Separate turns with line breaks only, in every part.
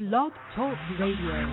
Blog Talk Radio.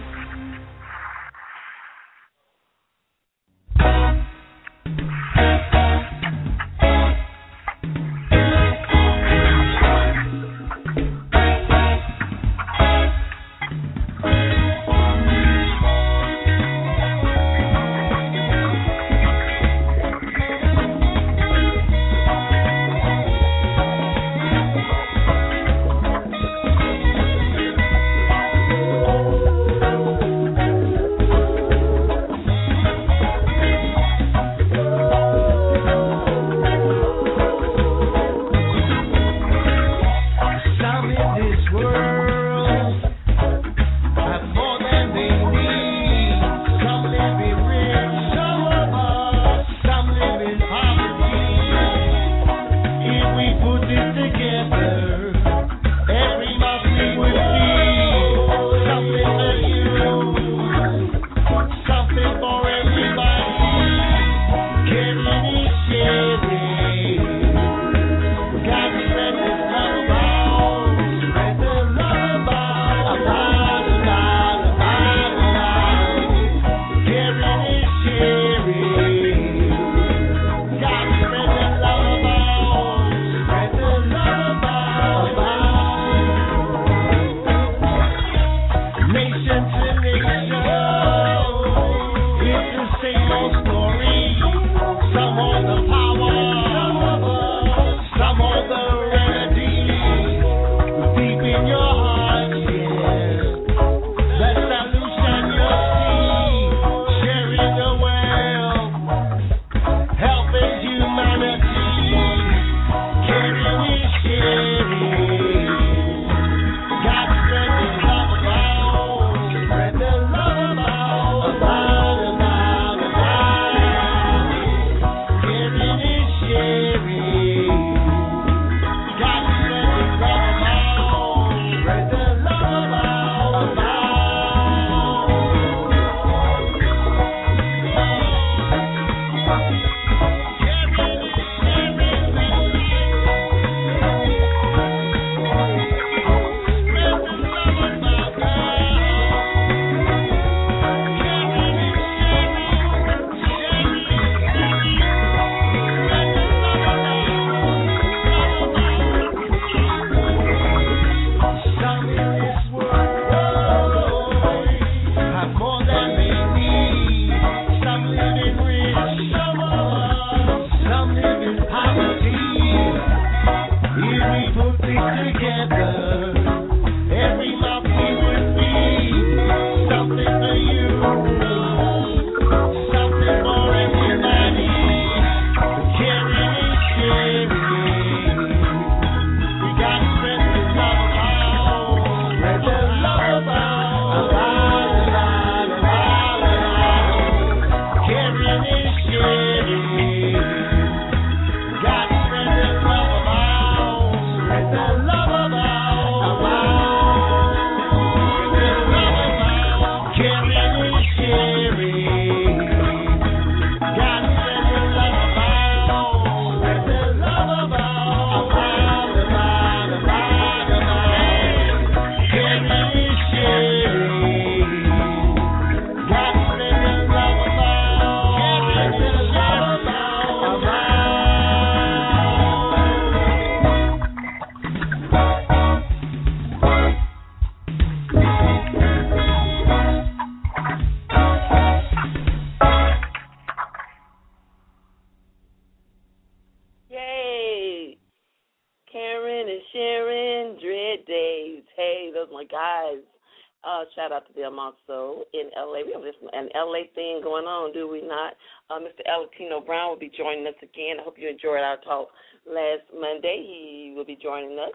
Shout out to them also in L.A. We have an L.A. thing going on, do we not? Mr. Alatino Brown will be joining us again. I hope you enjoyed our talk last Monday. He will be joining us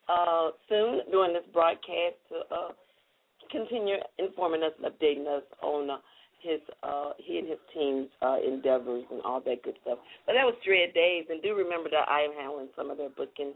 soon during this broadcast to continue informing us and updating us on he and his team's endeavors and all that good stuff. But that was Dread Days, and do remember that I am handling some of their booking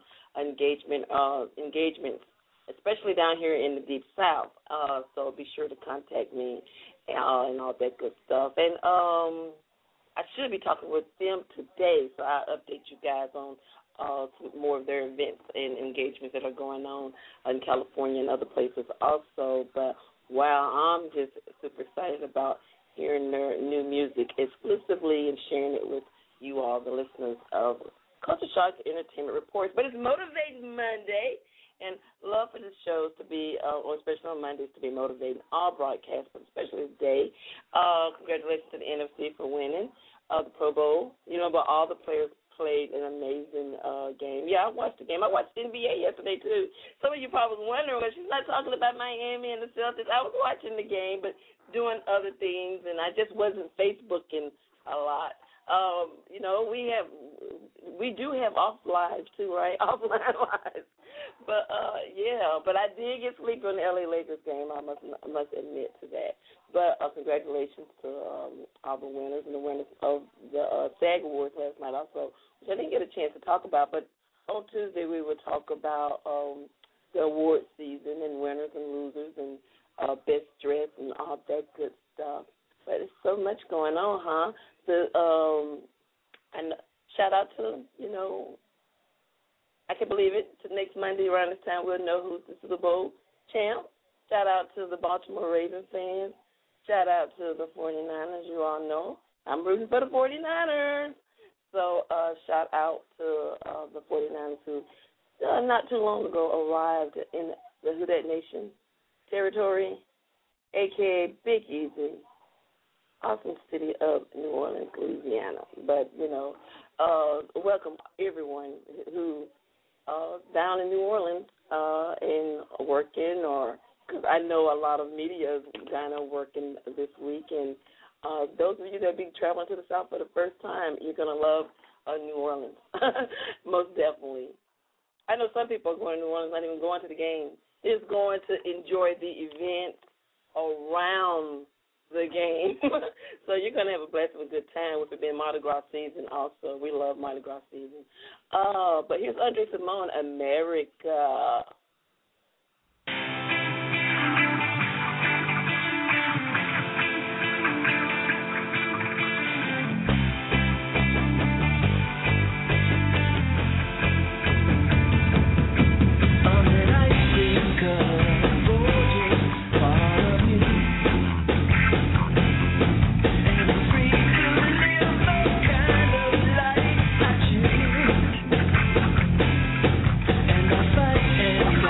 engagements, especially down here in the Deep South. So be sure to contact me and all that good stuff. And I should be talking with them today, so I'll update you guys on more of their events and engagements that are going on in California and other places also. But wow, I'm just super excited about hearing their new music exclusively and sharing it with you all, the listeners of Culture Shock Entertainment Reports. But it's Motivating Monday, and love for the shows to be, or especially on Mondays, to be motivating all broadcasts, but especially today. Congratulations to the NFC for winning the Pro Bowl. You know, but all the players played an amazing game. Yeah, I watched the game. I watched the NBA yesterday, too. Some of you probably was wondering, well, she's not talking about Miami and the Celtics. I was watching the game, but doing other things, and I just wasn't Facebooking a lot. You know, we do have off lives, too, right? Offline lives. But, yeah, but I did get sleepy on the L.A. Lakers game. I must admit to that. But congratulations to all the winners and the winners of the SAG Awards last night also, which I didn't get a chance to talk about. But on Tuesday we will talk about the award season and winners and losers and best dress and all that good stuff. But there's so much going on, huh? And shout out to, you know, I can believe it. To next Monday around this time, we'll know who's the Super Bowl champ. Shout out to the Baltimore Ravens fans. Shout out to the 49ers. You all know I'm rooting for the 49ers. So shout out to the 49ers who not too long ago arrived in the Who Dat Nation territory, a.k.a. Big Easy, awesome city of New Orleans, Louisiana. But, you know, welcome everyone who down in New Orleans and working, or because I know a lot of media is kind of working this week. And those of you that be traveling to the South for the first time, you're going to love New Orleans, most definitely. I know some people are going to New Orleans, not even going to the game. They're just going to enjoy the event around the game. So you're going to have a blessed and good time with it being Mardi Gras season also. We love Mardi Gras season. But here's Andre Simone, America.
And I fight and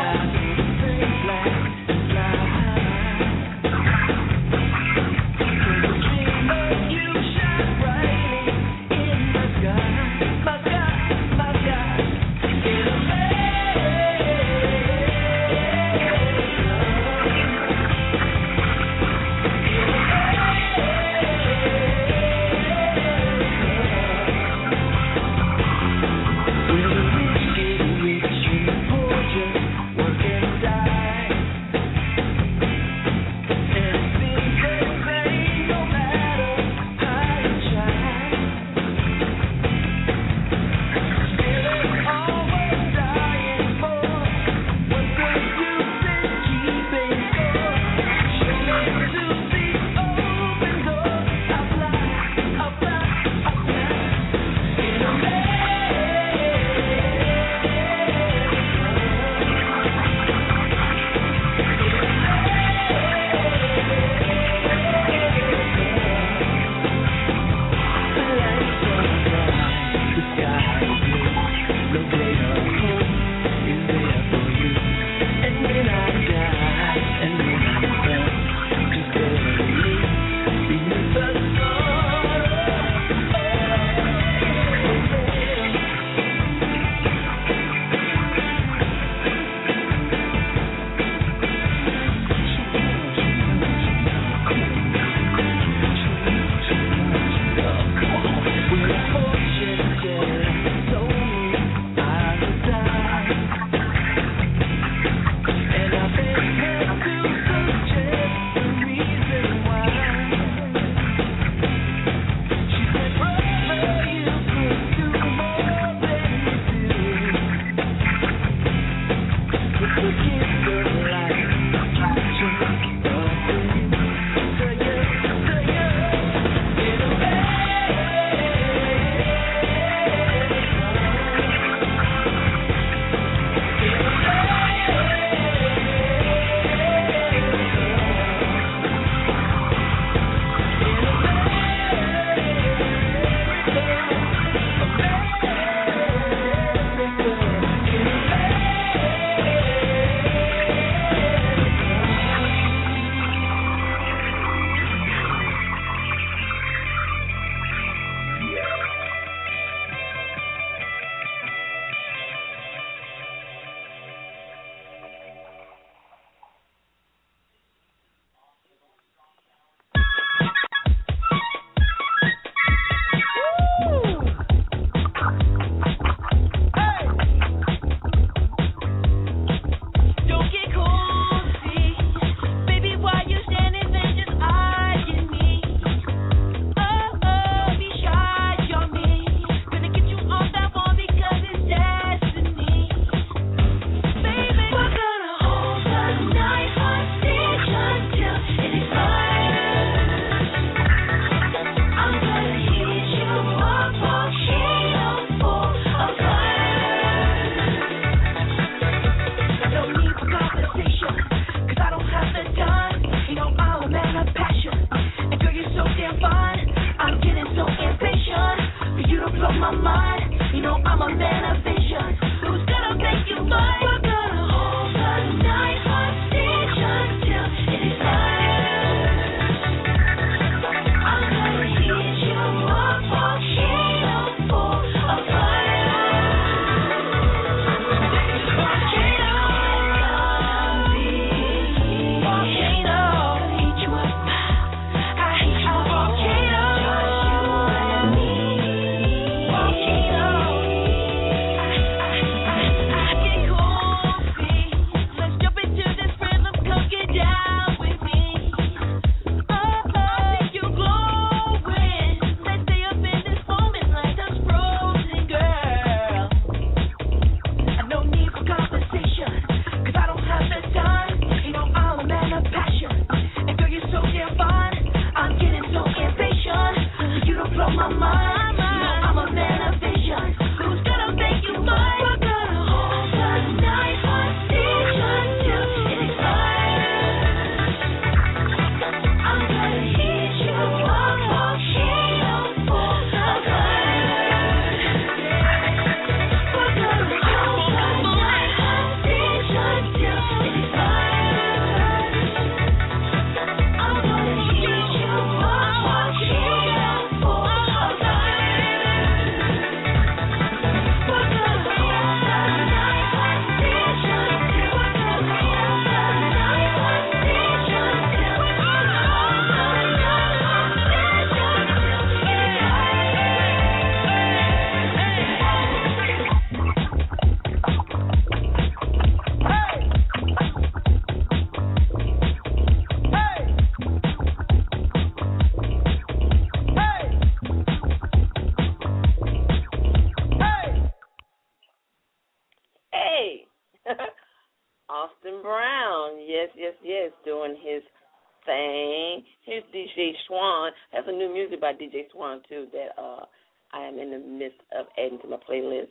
yes, doing his thing. Here's DJ Swan. That's a new music by DJ Swan, too, that I am in the midst of adding to my playlist.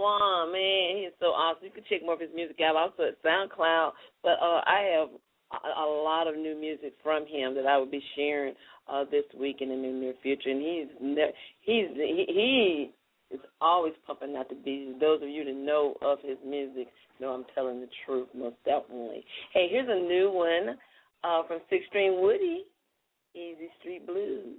Swan, man, he's so awesome. You can check more of his music out also at SoundCloud. But I have a lot of new music from him that I will be sharing this week and in the near future. And he is always pumping out the beats. Those of you that know of his music know I'm telling the truth, most definitely. Hey, here's a new one from Six String Woody, Easy Street Blues.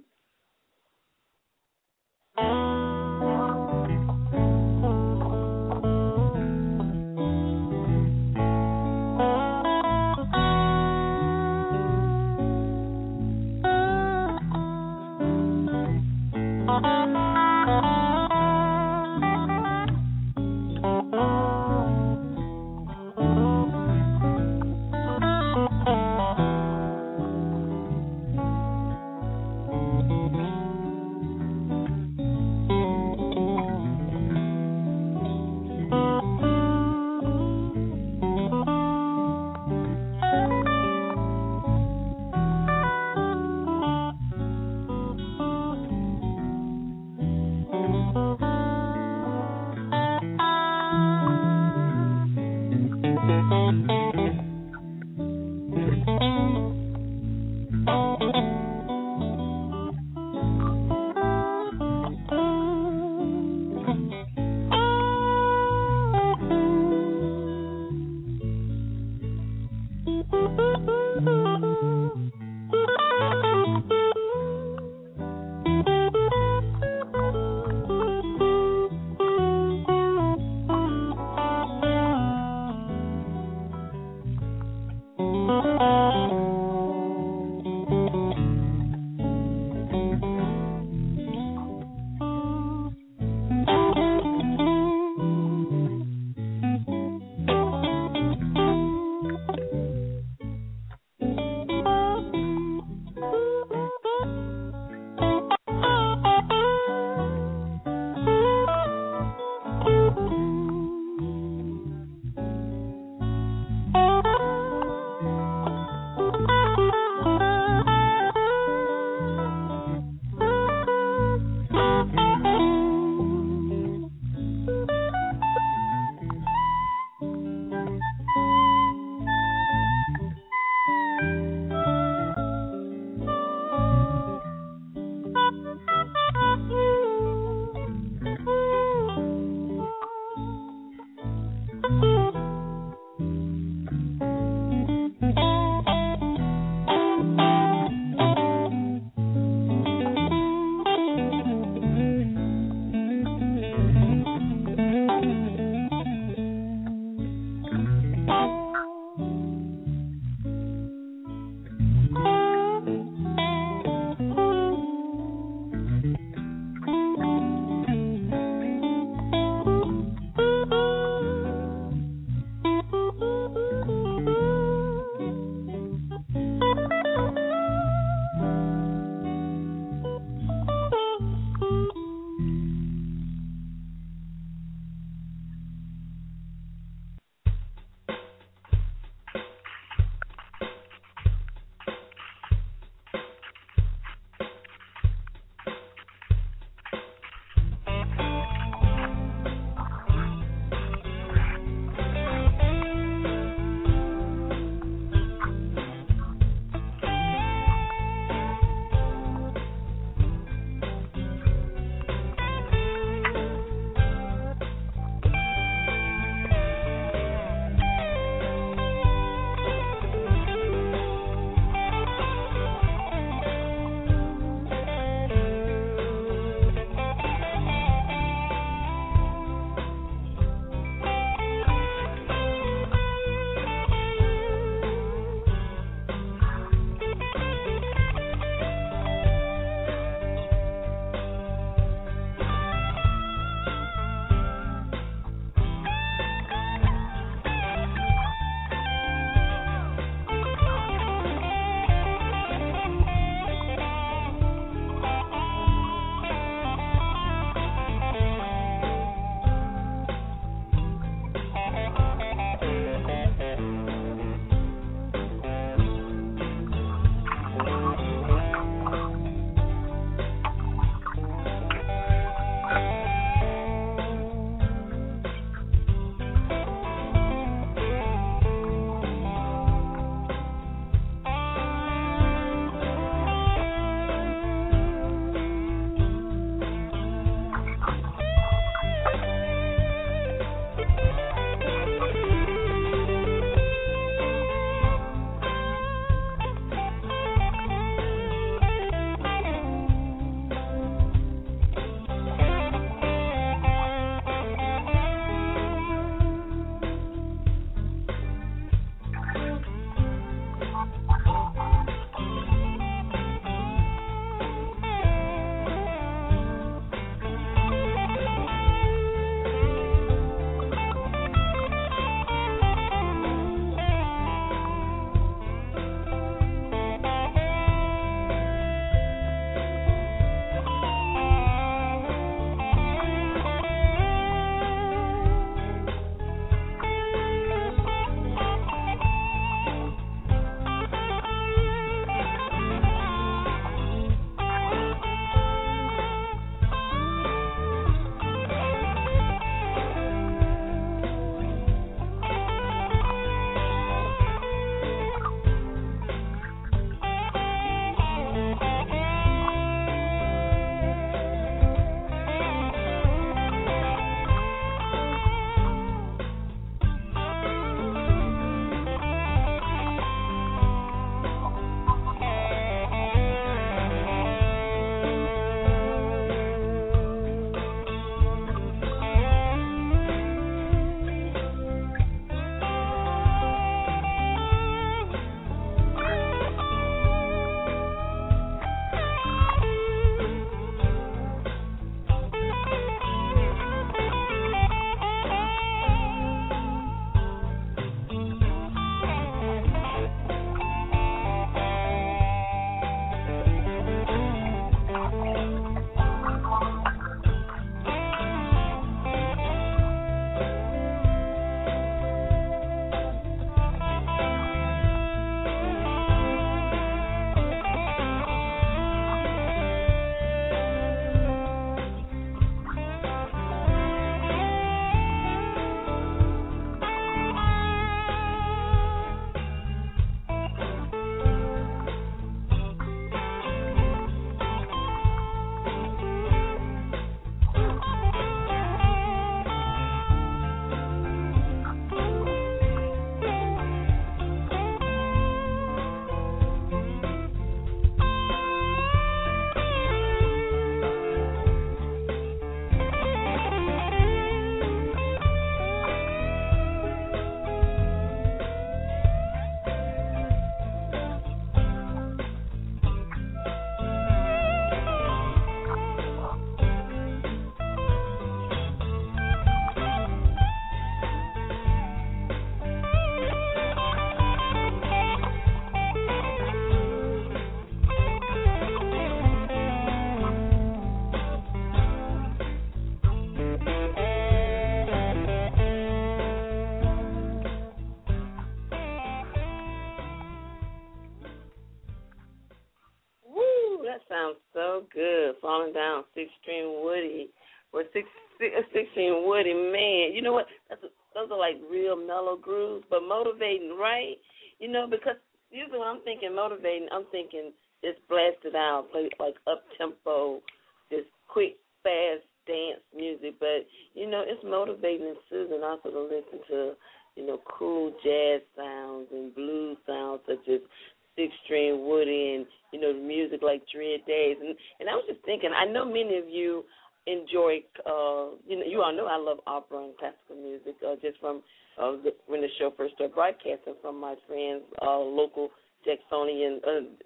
falling down, 6-string Woody, or 16 Woody, man. You know what? Those are like real mellow grooves, but motivating, right? You know, because usually when I'm thinking motivating, I'm thinking just blast it out, play like up-tempo, just quick, fast dance music. But, you know, it's motivating and soothing also to listen to, you know, cool jazz sounds and blues sounds such as 6-string Woody and, you know, music like Dread Days. And I was just thinking, I know many of you enjoy, you know, you all know I love opera and classical music, just from when the show first started broadcasting, from my friends, local Jacksonians,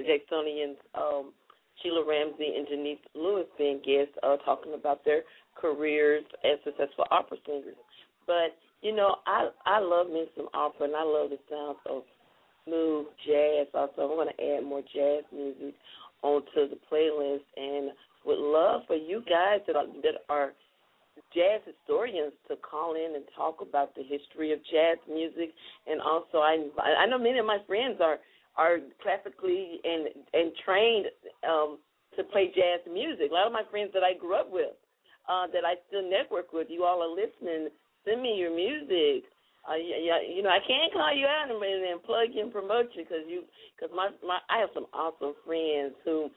Sheila Ramsey and Janice Lewis being guests, talking about their careers as successful opera singers. But, you know, I love me some opera, and I love the sounds of smooth jazz. Also, I'm going to add more jazz music onto the playlist, and would love for you guys that are jazz historians to call in and talk about the history of jazz music. And also, I know many of my friends are classically and trained to play jazz music. A lot of my friends that I grew up with, that I still network with, you all are listening. Send me your music. You know, I can't call you out and plug you and promote you because I have some awesome friends who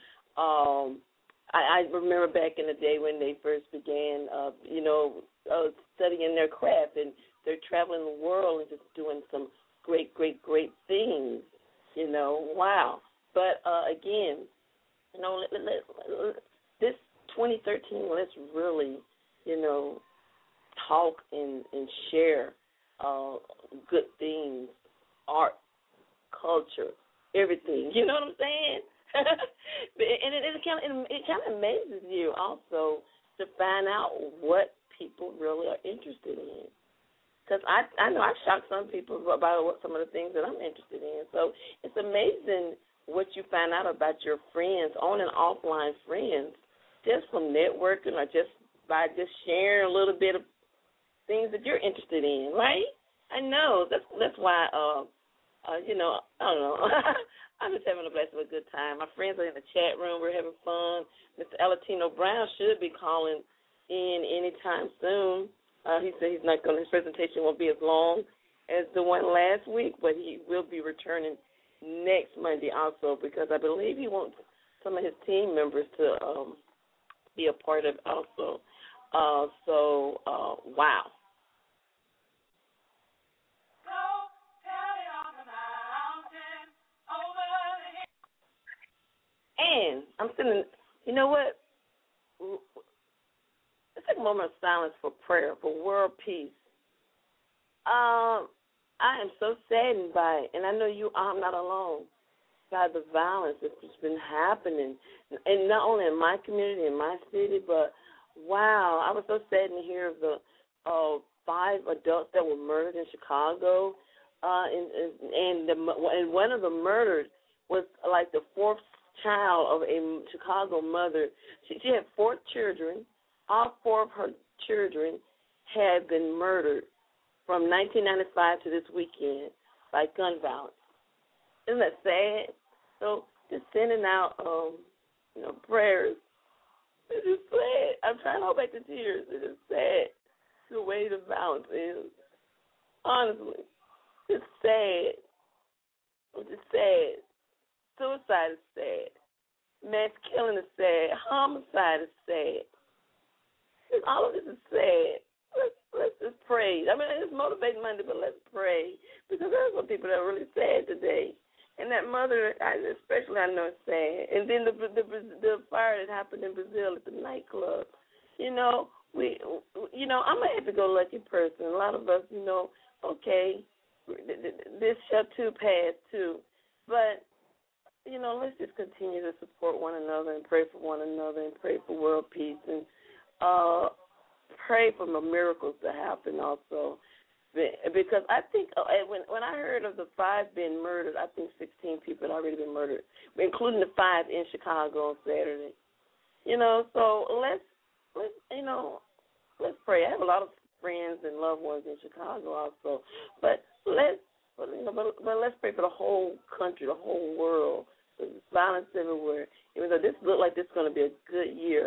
I remember back in the day when they first began, you know, studying their craft, and they're traveling the world and just doing some great, great, great things. You know, wow. But again, you know, this 2013, let's really, you know, talk and share good things, art, culture, everything. You know what I'm saying? And it kind of amazes you also to find out what people really are interested in. Because I know I've shocked some people about some of the things that I'm interested in. So it's amazing what you find out about your friends, on and offline friends, just from networking or just by just sharing a little bit of things that you're interested in, right? I know. That's why, you know, I don't know. I'm just having a blast of a good time. My friends are in the chat room. We're having fun. Mr. Alatino Brown should be calling in anytime soon. He said his presentation won't be as long as the one last week, but he will be returning next Monday also, because I believe he wants some of his team members to be a part of it also. Wow. And I'm sitting, you know what? Let's take a moment of silence for prayer, for world peace. I am so saddened by it, and I know I'm not alone, by the violence that's just been happening, and not only in my community, in my city, but, wow, I was so saddened to hear of the 5 adults that were murdered in Chicago, and one of the murders was like the 4th child of a Chicago mother. She had 4 children. All 4 of her children had been murdered from 1995 to this weekend by gun violence. Isn't that sad? So just sending out, you know, prayers. It's just sad. I'm trying to hold back the tears. It is sad the way the violence is. Honestly, it's sad. It's just sad. Suicide is sad. Mass killing is sad. Homicide is sad. All of this is sad. Let's just pray. I mean, it's motivating Monday, but let's pray, because there's some people that are really sad today. And that mother, especially, I know, is sad. And then the fire that happened in Brazil at the nightclub. You know, I'm a happy-go-lucky person. A lot of us, you know, okay, this shall too pass too. But, you know, let's just continue to support one another and pray for one another and pray for world peace and pray for the miracles to happen also. Because I think when I heard of the 5 being murdered, I think 16 people had already been murdered, including the 5 in Chicago on Saturday. You know, so let's pray. I have a lot of friends and loved ones in Chicago also, but let's pray for the whole country, the whole world. There's violence everywhere. Even though this looks like this is going to be a good year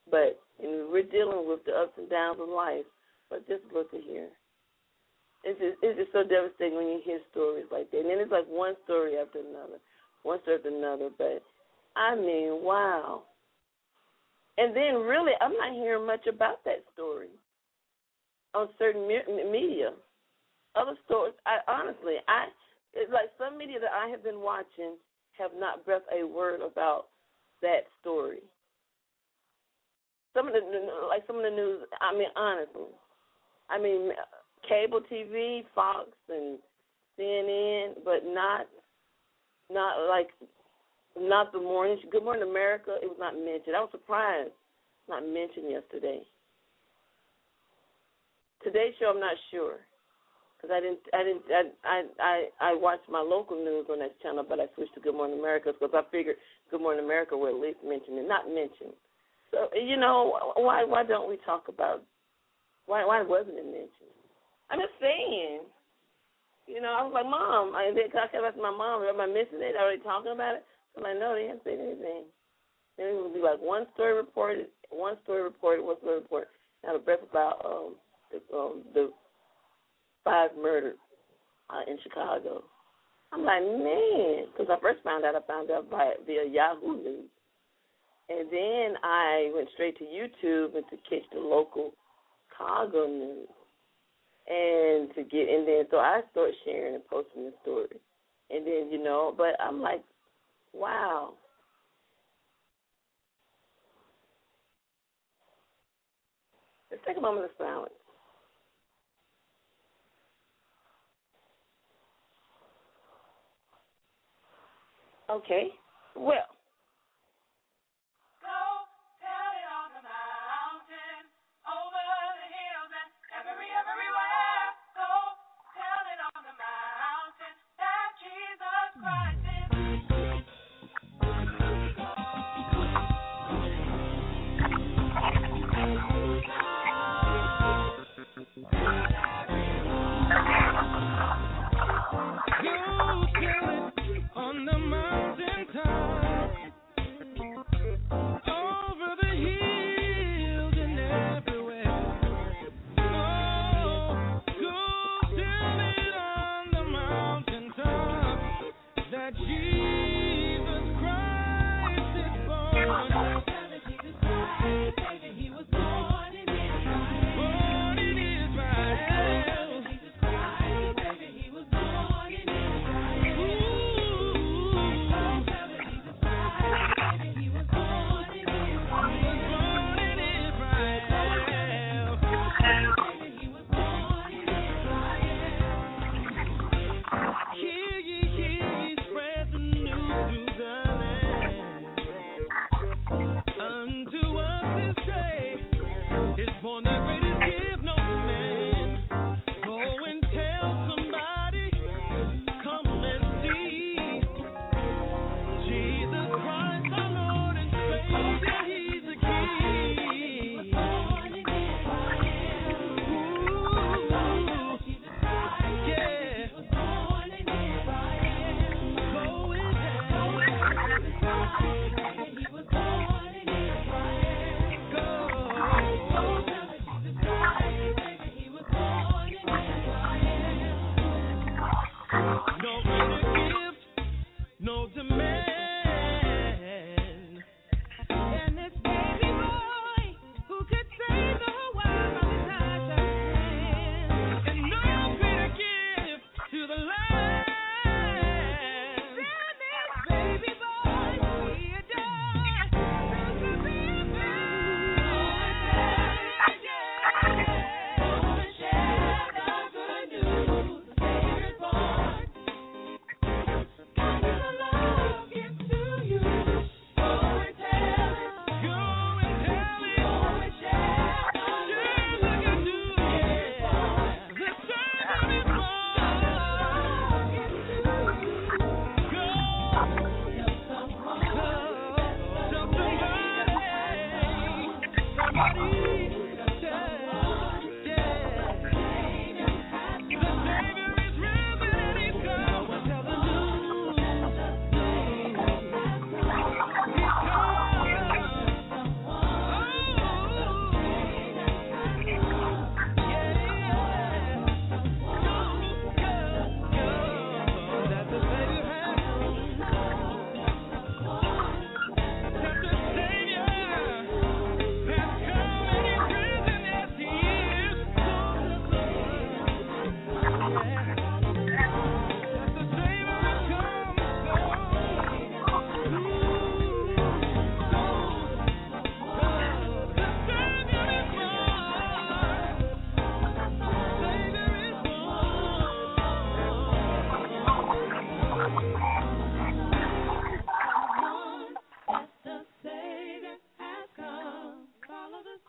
But we're dealing with the ups and downs of life. But just look at here. It's just so devastating when you hear stories like that. And then it's like one story after another, one story after another. But, I mean, wow. And then really I'm not hearing much about that story on certain media. Other stories, it's like some media that I have been watching have not breathed a word about that story. Some of the news, I mean, honestly, cable TV, Fox and CNN, but not the morning. Good Morning America, it was not mentioned. I was surprised, not mentioned yesterday. Today's show, I'm not sure. Because I watched my local news on that channel, but I switched to Good Morning America because I figured Good Morning America would at least mention it, not mentioned. So, why don't we talk about, why wasn't it mentioned? I'm just saying, I was like, Mom, I kept asking my mom, am I missing it? Are they talking about it? I'm like, no, they haven't said anything. Then it would be like one story reported. Now the breath about the 5 murders in Chicago. I'm like, man, because I found out via Yahoo News. And then I went straight to YouTube and to catch the local Chicago news. And so I started sharing and posting the story. And then, but I'm like, wow. Let's take a moment of silence. Okay, well.
Go tell it on the mountain, over the hills and everywhere. Go tell it on the mountain that Jesus Christ is. Go tell it on the mountain top.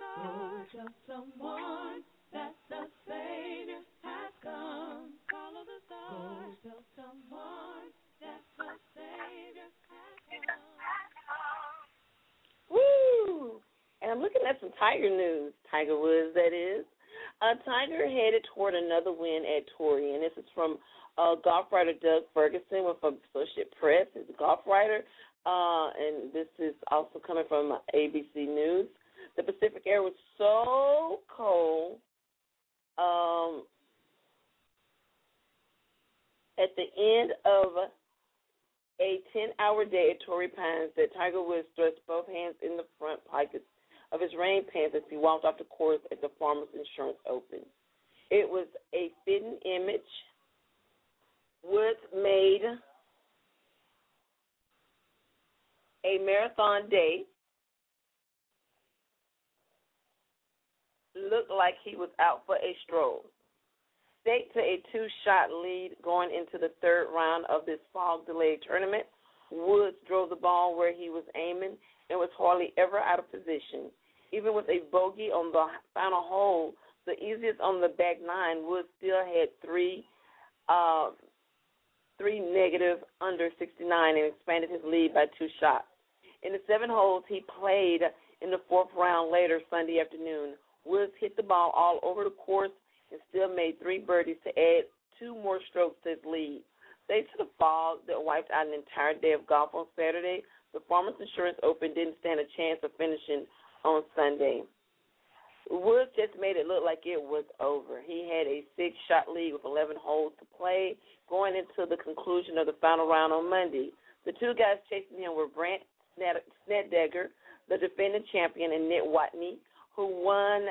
Go tell someone that the Savior has come. Follow the star. Go tell someone that the Savior has come.
Woo! And I'm looking at some Tiger news. Tiger Woods, that is. Tiger headed toward another win at Torrey, and this is from golf writer Doug Ferguson with Associated Press. He's a golf writer, and this is also coming from ABC News. The Pacific air was so cold at the end of a 10-hour day at Torrey Pines that Tiger Woods thrust both hands in the front pockets of his rain pants as he walked off the course at the Farmers Insurance Open. It was a fitting image. Woods made a marathon day look like he was out for a stroll. Staked to a 2-shot lead going into the third round of this fog-delayed tournament, Woods drove the ball where he was aiming and was hardly ever out of position. Even with a bogey on the final hole, the easiest on the back nine, Woods still had three negative under 69 and expanded his lead by 2 shots. In the 7 holes he played in the 4th round later Sunday afternoon, Woods hit the ball all over the course and still made 3 birdies to add 2 more strokes to his lead. Thanks to the fog that wiped out an entire day of golf on Saturday, the Farmers Insurance Open didn't stand a chance of finishing on Sunday. Woods just made it look like it was over. He had a 6-shot lead with 11 holes to play going into the conclusion of the final round on Monday. The 2 guys chasing him were Brandt Snedeker, the defending champion, and Nick Watney, who won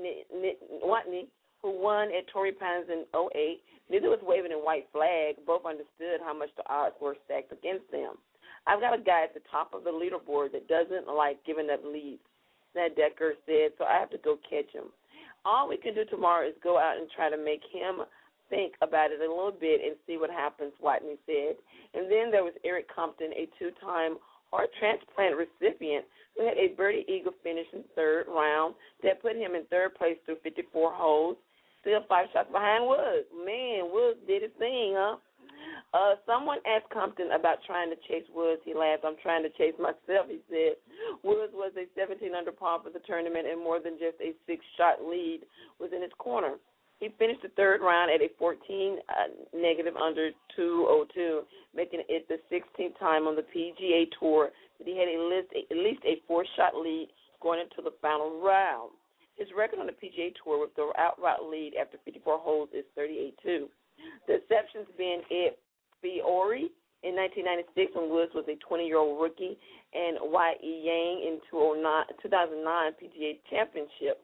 at Torrey Pines in 2008. Neither was waving a white flag. Both understood how much the odds were stacked against them. I've got a guy at the top of the leaderboard that doesn't like giving up leads, Snedeker said, so I have to go catch him. All we can do tomorrow is go out and try to make him think about it a little bit and see what happens, Watney said. And then there was Eric Compton, a 2-time heart transplant recipient who had a birdie eagle finish in the 3rd round that put him in 3rd place through 54 holes, still 5 shots behind Woods. Man, Woods did his thing, huh? Someone asked Compton about trying to chase Woods. He laughed. I'm trying to chase myself, he said. Woods was a 17 under par for the tournament, and more than just a 6-shot lead was in his corner. He finished the 3rd round at a 14 negative under 202, making it the 16th time on the PGA Tour that he had at least a 4-shot lead going into the final round. His record on the PGA Tour with the outright lead after 54 holes is 38-2. The exceptions being Ed Fiore in 1996 when Woods was a 20-year-old rookie, and Y.E. Yang in 2009 PGA Championship.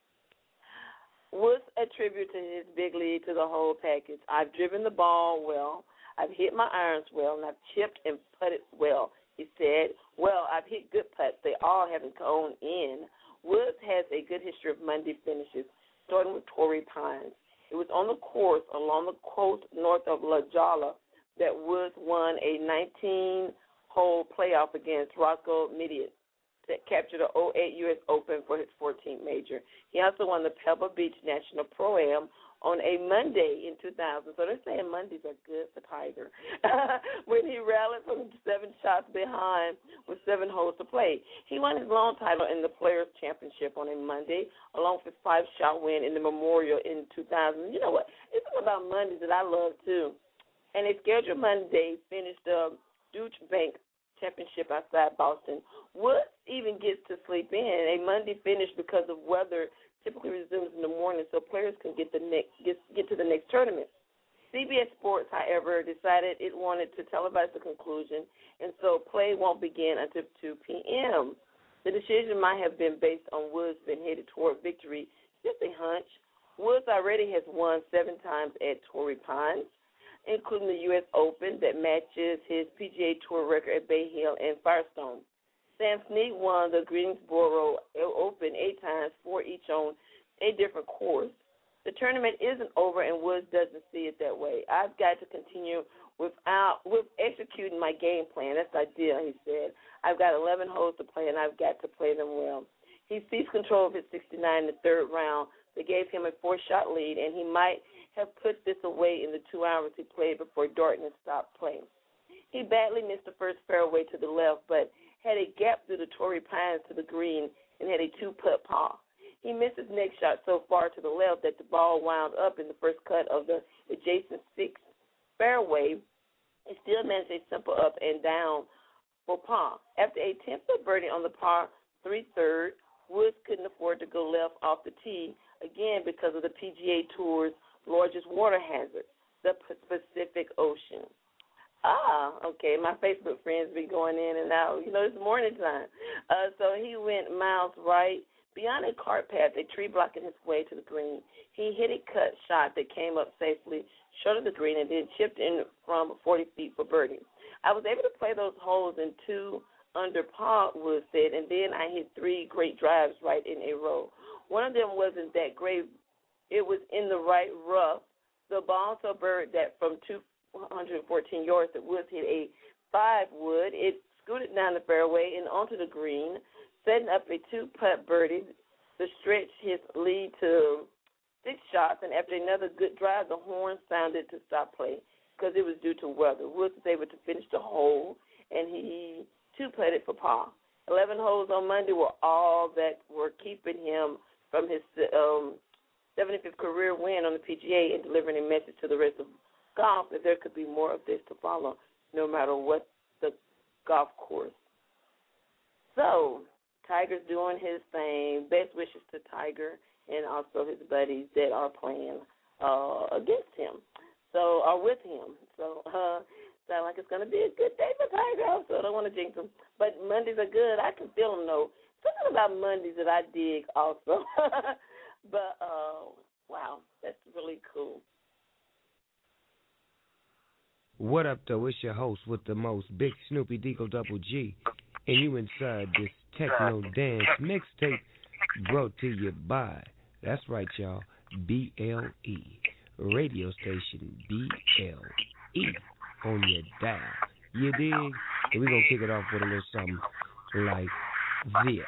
Woods attributed his big lead to the whole package. I've driven the ball well, I've hit my irons well, and I've chipped and putted well, he said. Well, I've hit good putts. They all haven't gone in. Woods has a good history of Monday finishes, starting with Torrey Pines. It was on the course along the coast north of La Jolla that Woods won a 19-hole playoff against Rocco Mediate that captured the 2008 U.S. Open for his 14th major. He also won the Pebble Beach National Pro-Am on a Monday in 2000. So they're saying Mondays are good for Tiger. When he rallied from 7 shots behind with 7 holes to play. He won his lone title in the Players' Championship on a Monday, along with his 5-shot win in the Memorial in 2000. You know what? It's something about Mondays that I love, too. And a scheduled Monday finished the Deutsche Bank Championship outside Boston. Woods even gets to sleep in. A Monday finish because of weather typically resumes in the morning so players can get to the next tournament. CBS Sports, however, decided it wanted to televise the conclusion, and so play won't begin until 2 p.m. The decision might have been based on Woods being headed toward victory. Just a hunch. Woods already has won 7 times at Torrey Pines, including the U.S. Open that matches his PGA Tour record at Bay Hill and Firestone. Sam Snead won the Greensboro Open 8 times, 4 each on a different course. The tournament isn't over, and Woods doesn't see it that way. I've got to continue with executing my game plan. That's the idea, he said. I've got 11 holes to play, and I've got to play them well. He seized control of his 69 in the third round. They gave him a 4-shot lead, and he might have put this away in the 2 hours he played before Dartness stopped playing. He badly missed the first fairway to the left, but had a gap through the Torrey Pines to the green and had a 2-putt par. He missed his next shot so far to the left that the ball wound up in the first cut of the adjacent 6th fairway. He still managed a simple up and down for par. After a 10-foot birdie on the par 3/3, Woods couldn't afford to go left off the tee again because of the PGA Tour's largest water hazard, the Pacific Ocean. Okay, my Facebook friends be going in and out. It's morning time. So he went miles right beyond a cart path, a tree blocking his way to the green. He hit a cut shot that came up safely short of the green and then chipped in from 40 feet for birdie. I was able to play those holes in 2 under par, Woods said, and then I hit 3 great drives right in a row. One of them wasn't that great. It was in the right rough. The ball so buried that from 214 yards that Woods hit a 5-wood. It scooted down the fairway and onto the green, setting up a 2-putt birdie to stretch his lead to 6 shots. And after another good drive, the horn sounded to stop play because it was due to weather. Woods was able to finish the hole, and he 2-putted for par. 11 holes on Monday were all that were keeping him from his 75th career win on the PGA and delivering a message to the rest of golf that there could be more of this to follow, no matter what the golf course. So, Tiger's doing his thing. Best wishes to Tiger and also his buddies that are playing against him, or with him. So, sound like it's going to be a good day for Tiger. Also, I don't want to jinx him. But Mondays are good. I can feel them, though. Something about Mondays that I dig also. But, wow, that's really cool.
What up, though? It's your host with the most, Big Snoopy Deagle Double G, and you inside this techno dance mixtape brought to you by, that's right, y'all, BLE, radio station BLE on your dial. You dig? And we're going to kick it off with a little something like this.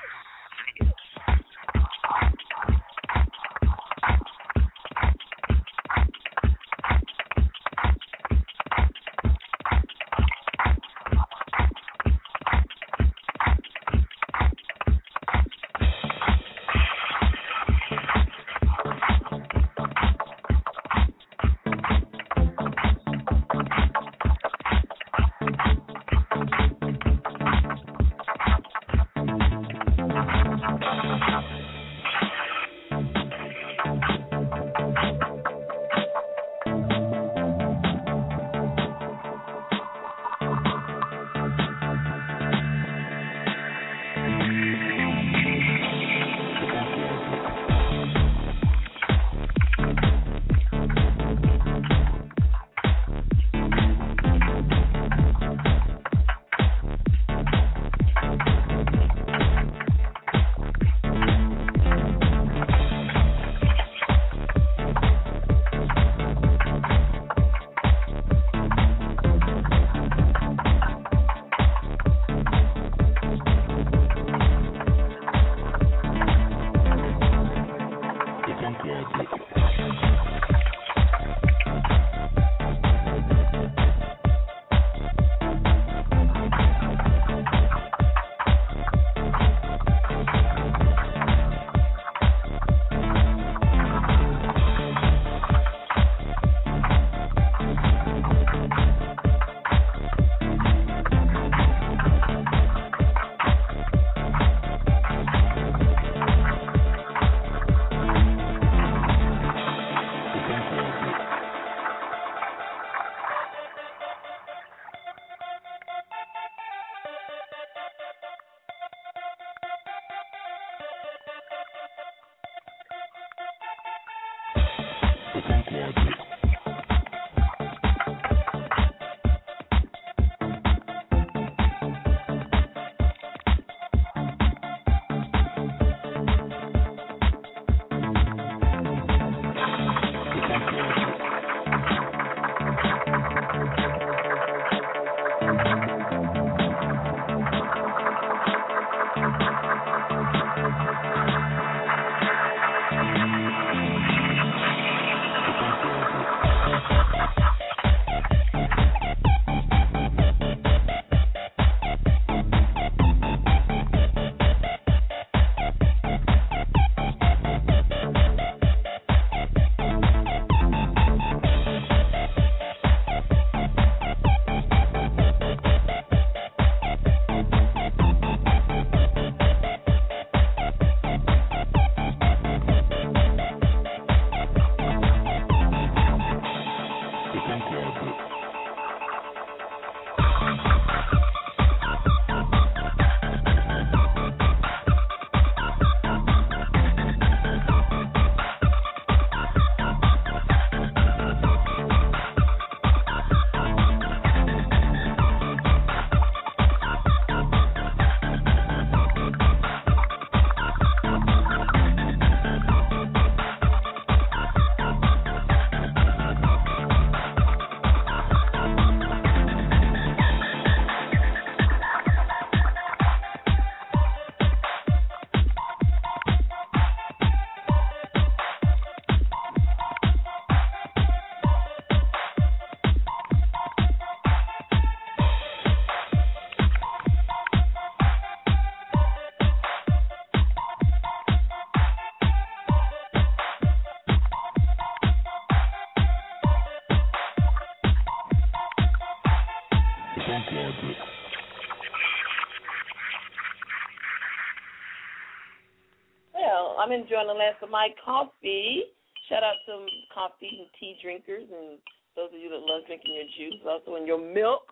I'm enjoying the last of my coffee. Shout out to coffee and tea drinkers and those of you that love drinking your juice, also in your milk.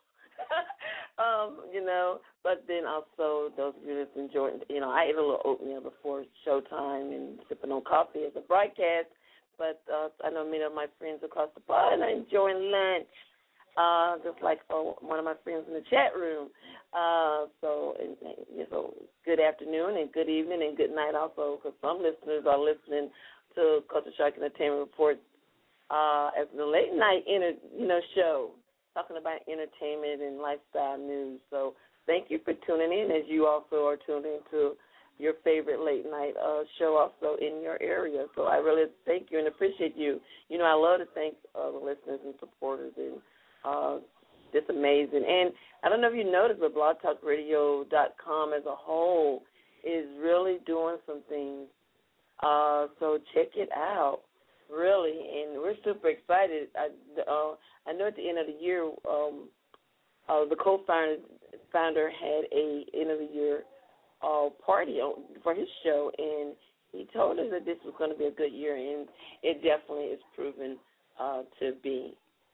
But then also those of you that enjoy, I ate a little oatmeal before showtime and sipping on coffee as a broadcast. But I know many of my friends across the pond are enjoying lunch, just like one of my friends in the chat room. So good afternoon and good evening and good night also, because some listeners are listening to Culture Shock Entertainment Report as the late night show, talking about entertainment and lifestyle news. So thank you for tuning in, as you also are tuned into your favorite late night show also in your area. So I really thank you and appreciate you. I love to thank the listeners and supporters, and it's amazing. And I don't know if you noticed, but blogtalkradio.com as a whole is really doing some things. So check it out, really. And we're super excited. I know at the end of the year, the co-founder had a end of the year party for his show, and he told us that this was going to be a good year, and it definitely is proven to be.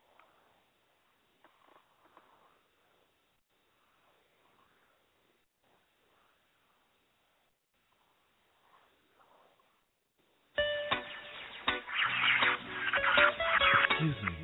Excuse me.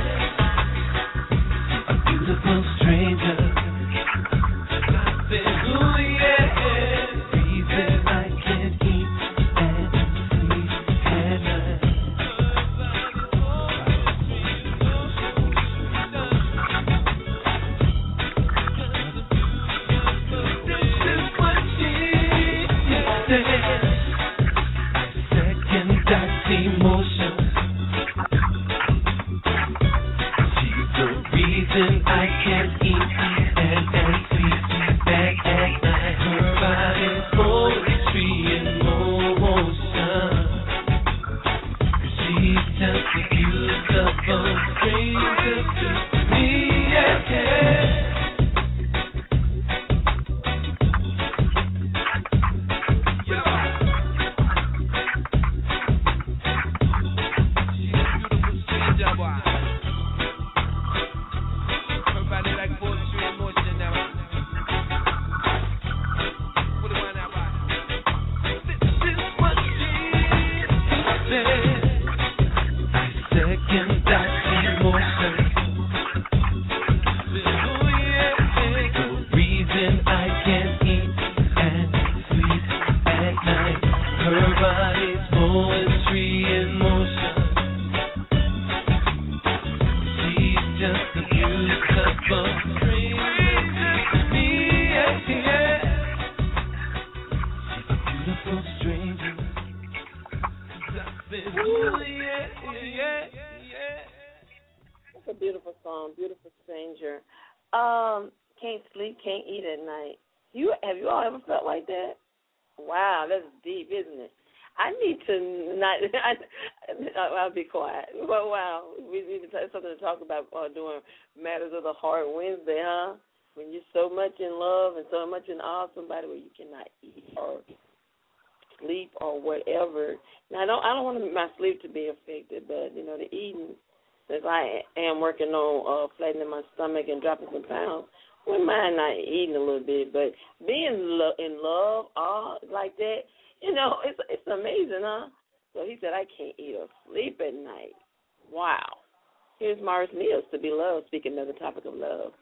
Stranger,
a beautiful song, beautiful stranger. Can't sleep, can't eat at night. Have you all ever felt like that? Wow, that's deep, isn't it? I need to not. I'll be quiet. But wow, we need to have something to talk about doing Matters of the Heart Wednesday, huh? When you're so much in love and so much in awe of somebody where you cannot eat or sleep or whatever. Now, I don't want my sleep to be affected, but the eating. Since I am working on flattening my stomach and dropping some pounds, wouldn't mind not eating a little bit, but being in love, like that, it's amazing, huh? So he said, I can't eat or sleep at night. Wow. Here's Morris Mills, To Be Loved, speaking of the topic of love.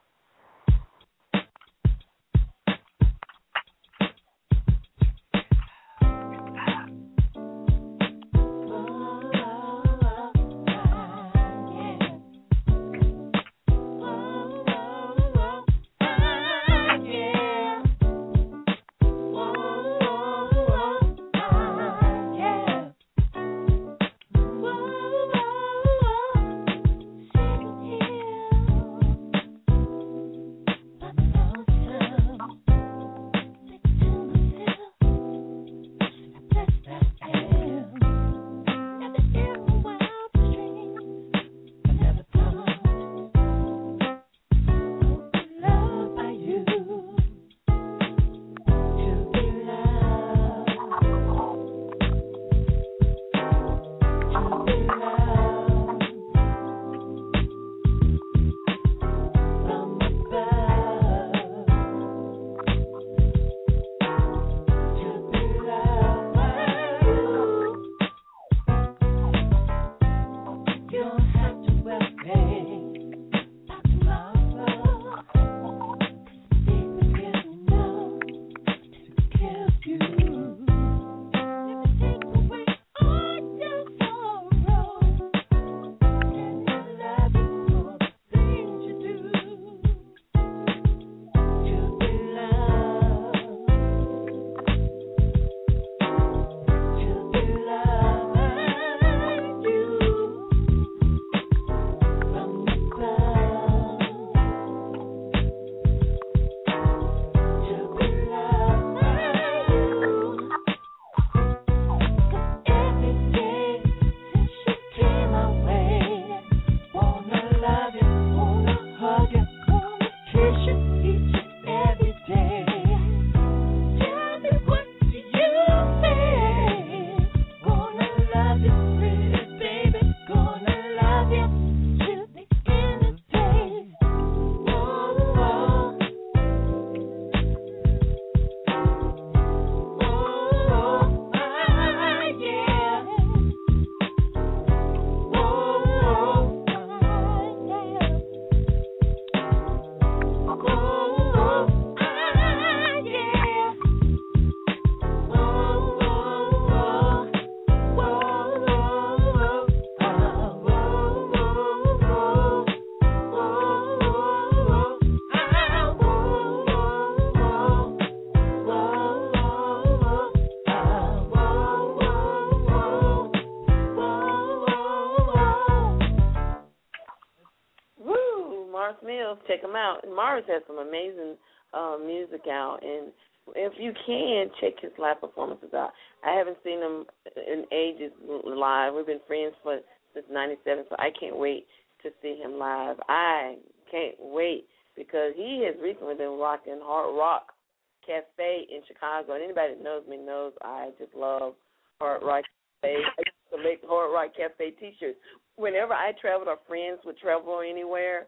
Check him out. Mars has some amazing music out, and if you can, check his live performances out. I haven't seen him in ages live. We've been friends since '97, so I can't wait to see him live. I can't wait because he has recently been rocking Hard Rock Cafe in Chicago, and anybody that knows me knows I just love Hard Rock Cafe. I used to make Hard Rock Cafe T-shirts. Whenever I traveled or friends would travel anywhere,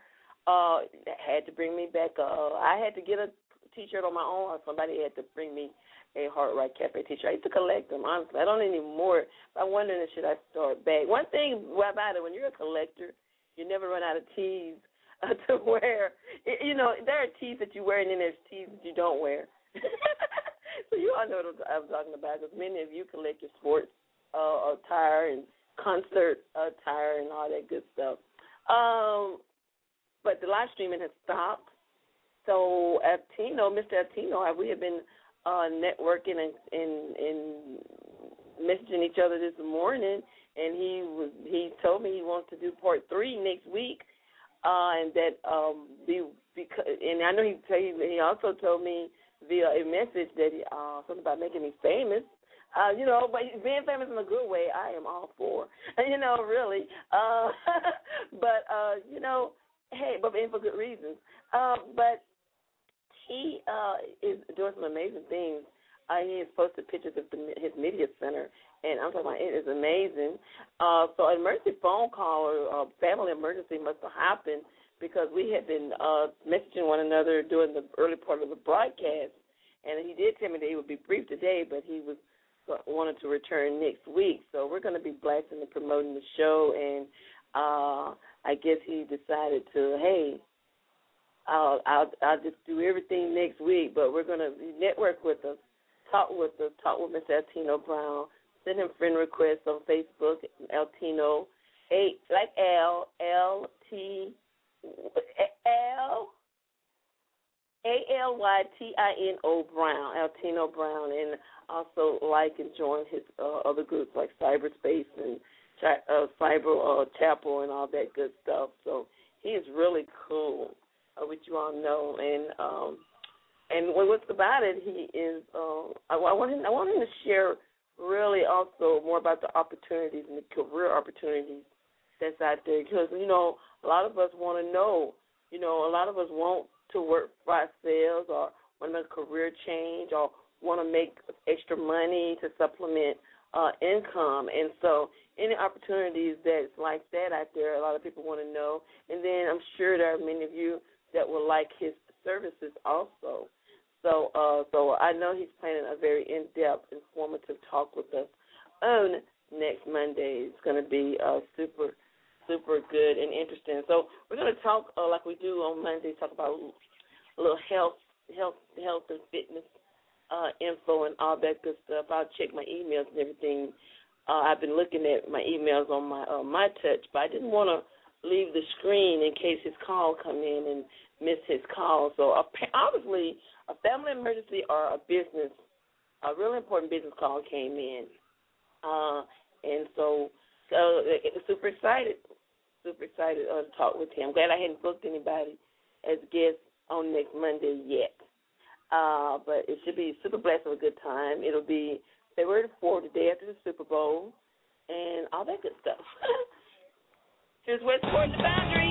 had to bring me back. I had to get a T-shirt on my own, or somebody had to bring me a Hard Rock Cafe T-shirt. I used to collect them, honestly. I don't anymore. I'm wondering, should I start back? One thing about it, when you're a collector, you never run out of tees to wear. There are tees that you wear, and then there's tees that you don't wear. So you all know what I'm talking about, because many of you collect your sports attire and concert attire and all that good stuff. But the live streaming has stopped. So Mr. Atino, we have been networking and messaging each other this morning, and he told me he wants to do part 3 next week, and that because, and I know he also told me via a message that something about making me famous. But being famous in a good way, I am all for. Really. Hey, but for good reasons. But he is doing some amazing things. He has posted pictures of his media center, and I'm talking about it is amazing. So an emergency phone call or family emergency must have happened because we had been messaging one another during the early part of the broadcast, and he did tell me that he would be brief today, but he wanted to return next week. So we're going to be blasting and promoting the show, and I guess he decided to, hey, I'll just do everything next week, but we're going to network with us. Talk with Mr. Altino Brown. Send him friend requests on Facebook, Altino, like Altino Brown, Altino Brown, and also like and join his other groups like Cyberspace and Cyber Chapel and all that good stuff. So he is really cool, which you all know, and what's about it, he is. I want him to share really also more about the opportunities and the career opportunities that's out there, because a lot of us want to know. A lot of us want to work for ourselves or want to make a career change or want to make extra money to supplement income, and so any opportunities that's like that out there, a lot of people want to know. And then I'm sure there are many of you that will like his services also. So I know he's planning a very in-depth, informative talk with us on next Monday. It's going to be super, super good and interesting. So we're going to talk like we do on Mondays, talk about a little health and fitness info and all that good stuff. I'll check my emails and everything. I've been looking at my emails on my touch, but I didn't want to leave the screen in case his call come in and miss his call. So obviously a family emergency or a really important business call came in. And so super excited to talk with him. Glad I hadn't booked anybody as guests on next Monday yet. But it should be super blessed with a good time. It'll be February the 4th, the day after the Super Bowl, and all that good stuff. Here's West Sports the Boundary.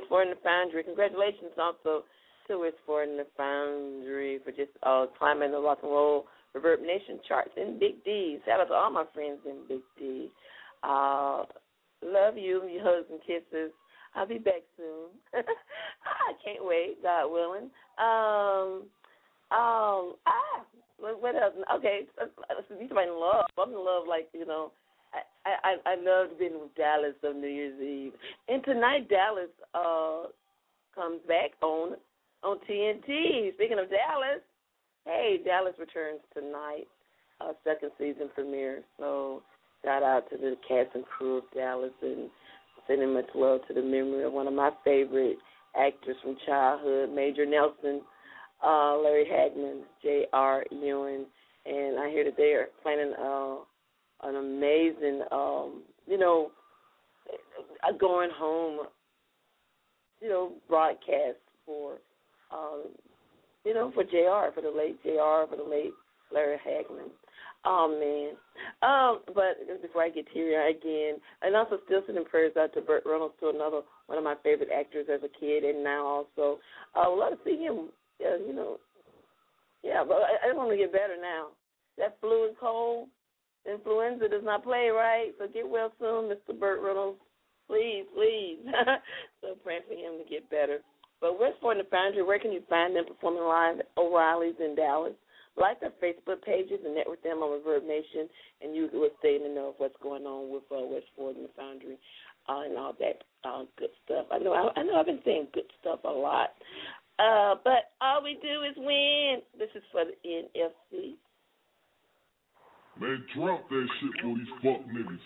Westport and the Foundry. Congratulations also to Westport and the Foundry for just climbing the rock and roll Reverb Nation charts in Big D. Shout out to all my friends in Big D. Love you, your hugs and kisses. I'll be back soon. I can't wait, God willing. What else? Okay, you talking in love. I'm in love, like, you know. I loved being with Dallas on New Year's Eve, and tonight Dallas comes back on TNT. Speaking of Dallas, hey, Dallas returns tonight, second season premiere. So shout out to the cast and crew of Dallas and sending much love to the memory of one of my favorite actors from childhood, Major Nelson, Larry Hagman, J.R. Ewing, and I hear that they are planning an amazing, going home, broadcast for, for JR, for the late JR, for the late Larry Hagman. Oh, man. But before I get teary again, and also still sending prayers out to Burt Reynolds, to another one of my favorite actors as a kid, and now also. I would love to see him, but I want to get better now. That flu is cold. Influenza does not play, right? So get well soon, Mr. Burt Reynolds. Please, please. So praying for him to get better. But Westport and the Foundry, where can you find them performing live at O'Reilly's in Dallas? Like their Facebook pages and network them on Reverb Nation, and you will stay in the know of what's going on with Westport and the Foundry and all that good stuff. I know I've been saying good stuff a lot. But all we do is win. This is for the NFC.
Man, drop that shit for these fuck niggas.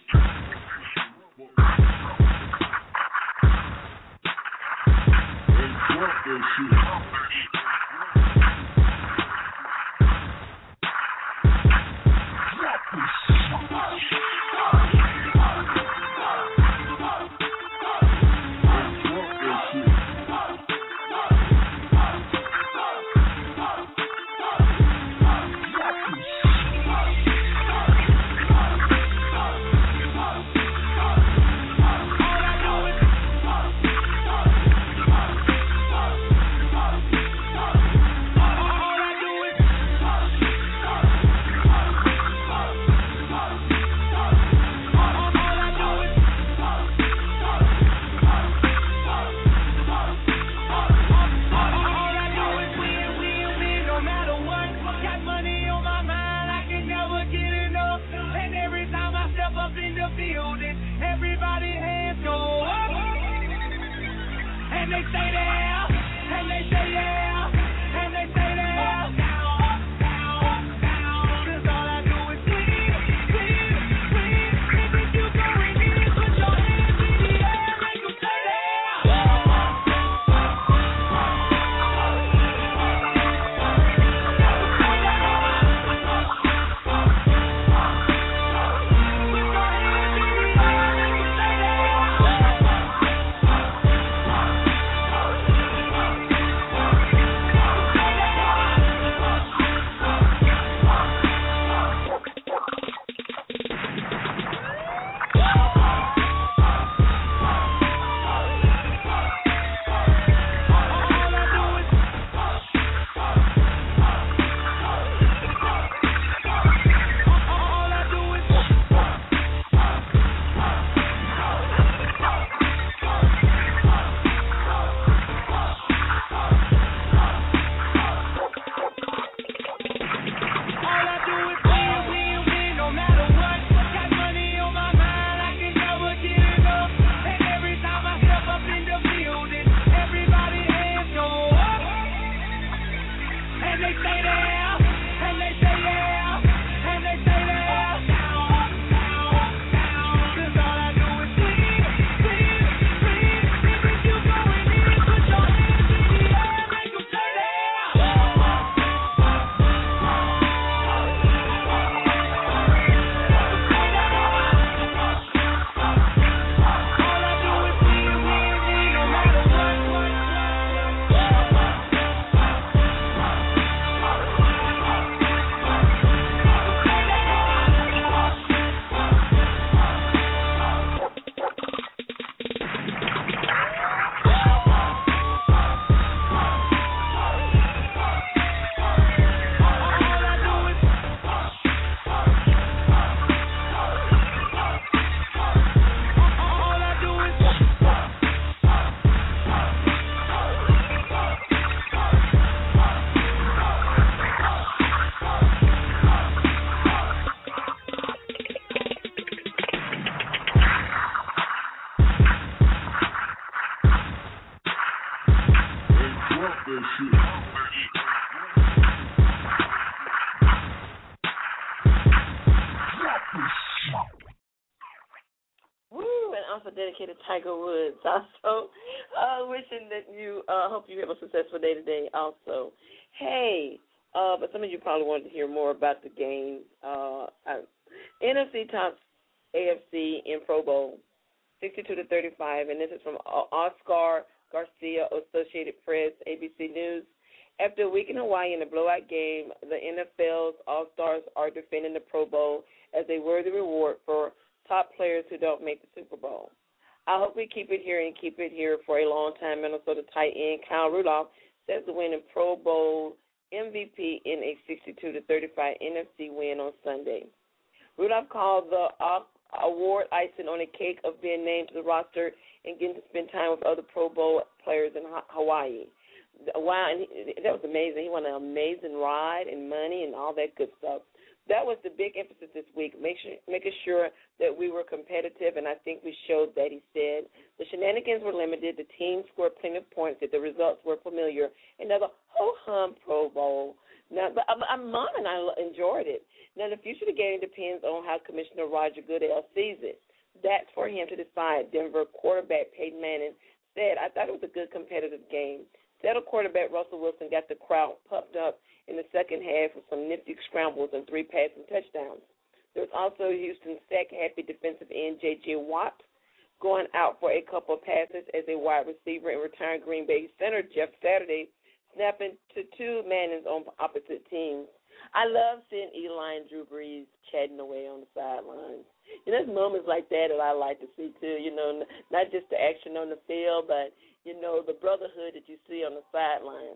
Man, drop that shit.
dedicated Tiger Woods. Also, wishing that you hope you have a successful day today. Also, hey, but some of you probably wanted to hear more about the game. NFC tops AFC in Pro Bowl, 62-35, and this is from Oscar Garcia, Associated Press, ABC News. After a week in Hawaii in a blowout game, the NFL's All-Stars are defending the Pro Bowl as a worthy reward for top players who don't make the Super Bowl. I hope we keep it here and keep it here for a long time. Minnesota tight end Kyle Rudolph sets the winning Pro Bowl MVP in a 62-35 NFC win on Sunday. Rudolph called the award icing on a cake of being named to the roster and getting to spend time with other Pro Bowl players in Hawaii. Wow, and that was amazing. He won an amazing ride and money and all that good stuff. That was the big emphasis this week, making sure that we were competitive, and I think we showed that, he said. The shenanigans were limited. The team scored plenty of points. That the results were familiar. Another ho-hum Pro Bowl. Now, but Mom and I enjoyed it. Now, the future of the game depends on how Commissioner Roger Goodell sees it. That's for him to decide, Denver quarterback Peyton Manning said. I thought it was a good competitive game. Settled quarterback Russell Wilson got the crowd pumped up in the second half with some nifty scrambles and 3 passing touchdowns. There was also Houston sack-happy defensive end J.J. Watt going out for a couple of passes as a wide receiver and retiring Green Bay center Jeff Saturday snapping to 2 Mannings on opposite teams. I love seeing Eli and Drew Brees chatting away on the sidelines. You know, there's moments like that I like to see, too, you know, not just the action on the field, but, you know, the brotherhood that you see on the sidelines.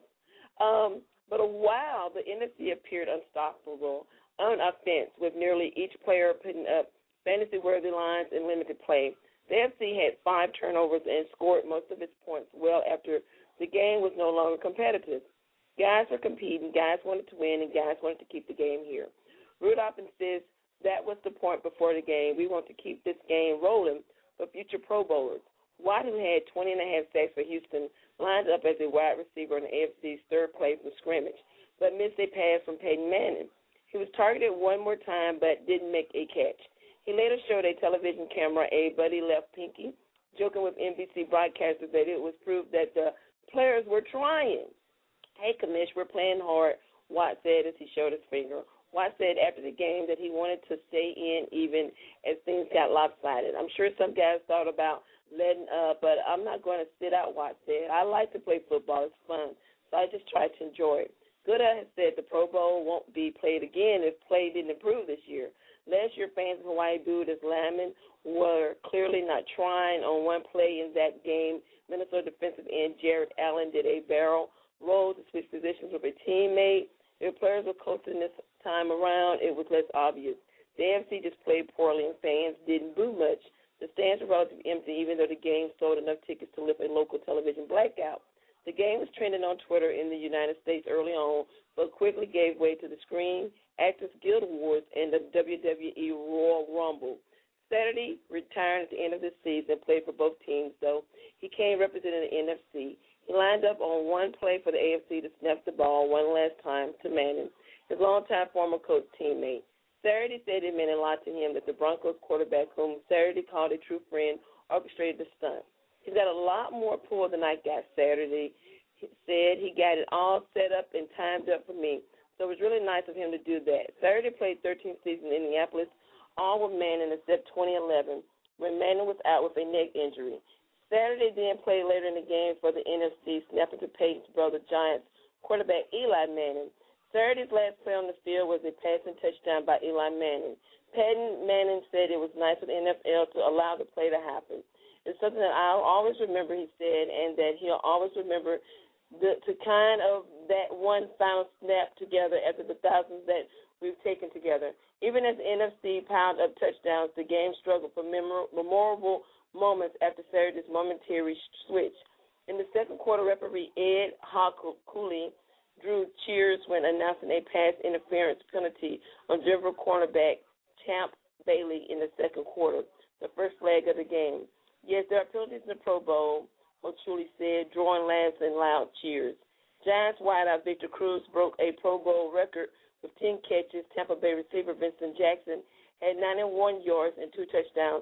But a while, the NFC appeared unstoppable on offense, with nearly each player putting up fantasy-worthy lines in limited play. The NFC had 5 turnovers and scored most of its points well after the game was no longer competitive. Guys were competing, guys wanted to win, and guys wanted to keep the game here. Rudolph insists that was the point before the game. We want to keep this game rolling for future Pro Bowlers. Watt, who had 20.5 sacks for Houston, lined up as a wide receiver in the AFC's third play from scrimmage, but missed a pass from Peyton Manning. He was targeted one more time but didn't make a catch. He later showed a television camera a buddy left pinky, joking with NBC broadcasters that it was proof that the players were trying. Hey, Commish, we're playing hard, Watt said as he showed his finger. Watt said after the game that he wanted to stay in even as things got lopsided. I'm sure some guys thought about letting up, but I'm not going to sit out, Watt said. I like to play football. It's fun, so I just try to enjoy it. Goodell has said the Pro Bowl won't be played again if play didn't improve this year. Last year, fans in Hawaii booed as linemen were clearly not trying. On one play in that game, Minnesota defensive end Jared Allen did a barrel roll to switch positions with a teammate. If players were closer this time around, it was less obvious. The AFC just played poorly and fans didn't boo much. The stands were relatively empty, even though the game sold enough tickets to lift a local television blackout. The game was trending on Twitter in the United States early on, but quickly gave way to the Screen Actors Guild Awards and the WWE Royal Rumble. Saturday, retiring at the end of the season, played for both teams, though. He came representing the NFC. He lined up on one play for the AFC to snap the ball one last time to Manning, his longtime former coach teammate. Saturday said it meant a lot to him that the Broncos quarterback, whom Saturday called a true friend, orchestrated the stunt. He's got a lot more pull than I got Saturday. He said he got it all set up and timed up for me, so it was really nice of him to do that. Saturday played 13th season in Indianapolis, all with Manning except 2011, when Manning was out with a neck injury. Saturday then played later in the game for the NFC, snapping to Peyton's brother, Giants quarterback Eli Manning. Saturday's last play on the field was a passing touchdown by Eli Manning. Peyton Manning said it was nice for the NFL to allow the play to happen. It's something that I'll always remember, he said, and that he'll always remember to kind of that one final snap together after the thousands that we've taken together. Even as the NFC piled up touchdowns, the game struggled for memorable moments after Saturday's momentary switch. In the second quarter, referee Ed Cooley drew cheers when announcing a pass interference penalty on Denver cornerback Champ Bailey in the second quarter, the first flag of the game. Yes, there are penalties in the Pro Bowl, O'Chuli said, drawing laughs and loud cheers. Giants wideout Victor Cruz broke a Pro Bowl record with 10 catches. Tampa Bay receiver Vincent Jackson had 91 yards and 2 touchdowns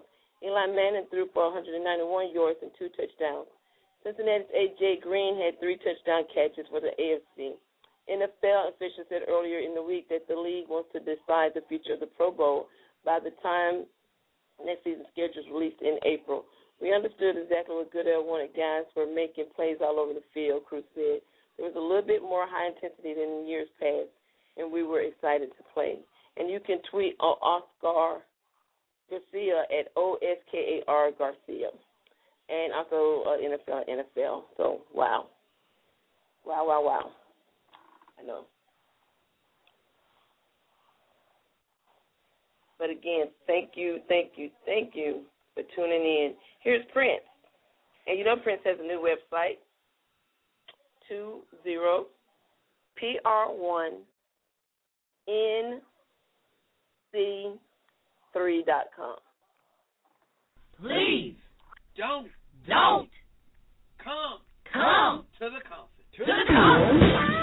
Eli Manning threw for 191 yards and 2 touchdowns. Cincinnati's A.J. Green had 3 touchdown catches for the AFC. NFL officials said earlier in the week that the league wants to decide the future of the Pro Bowl by the time next season's schedule is released in April. We understood exactly what Goodell wanted. Guys were making plays all over the field, Cruz said. There was a little bit more high intensity than in years past, and we were excited to play. And you can tweet Oscar Garcia at OSKAR Garcia. And also NFL. So, wow. Wow. I know. But again, thank you for tuning in. Here's Prince. And you know Prince has a new website, 20PR1NC3.com.
Please
Don't
come
to the concert.
to the concert.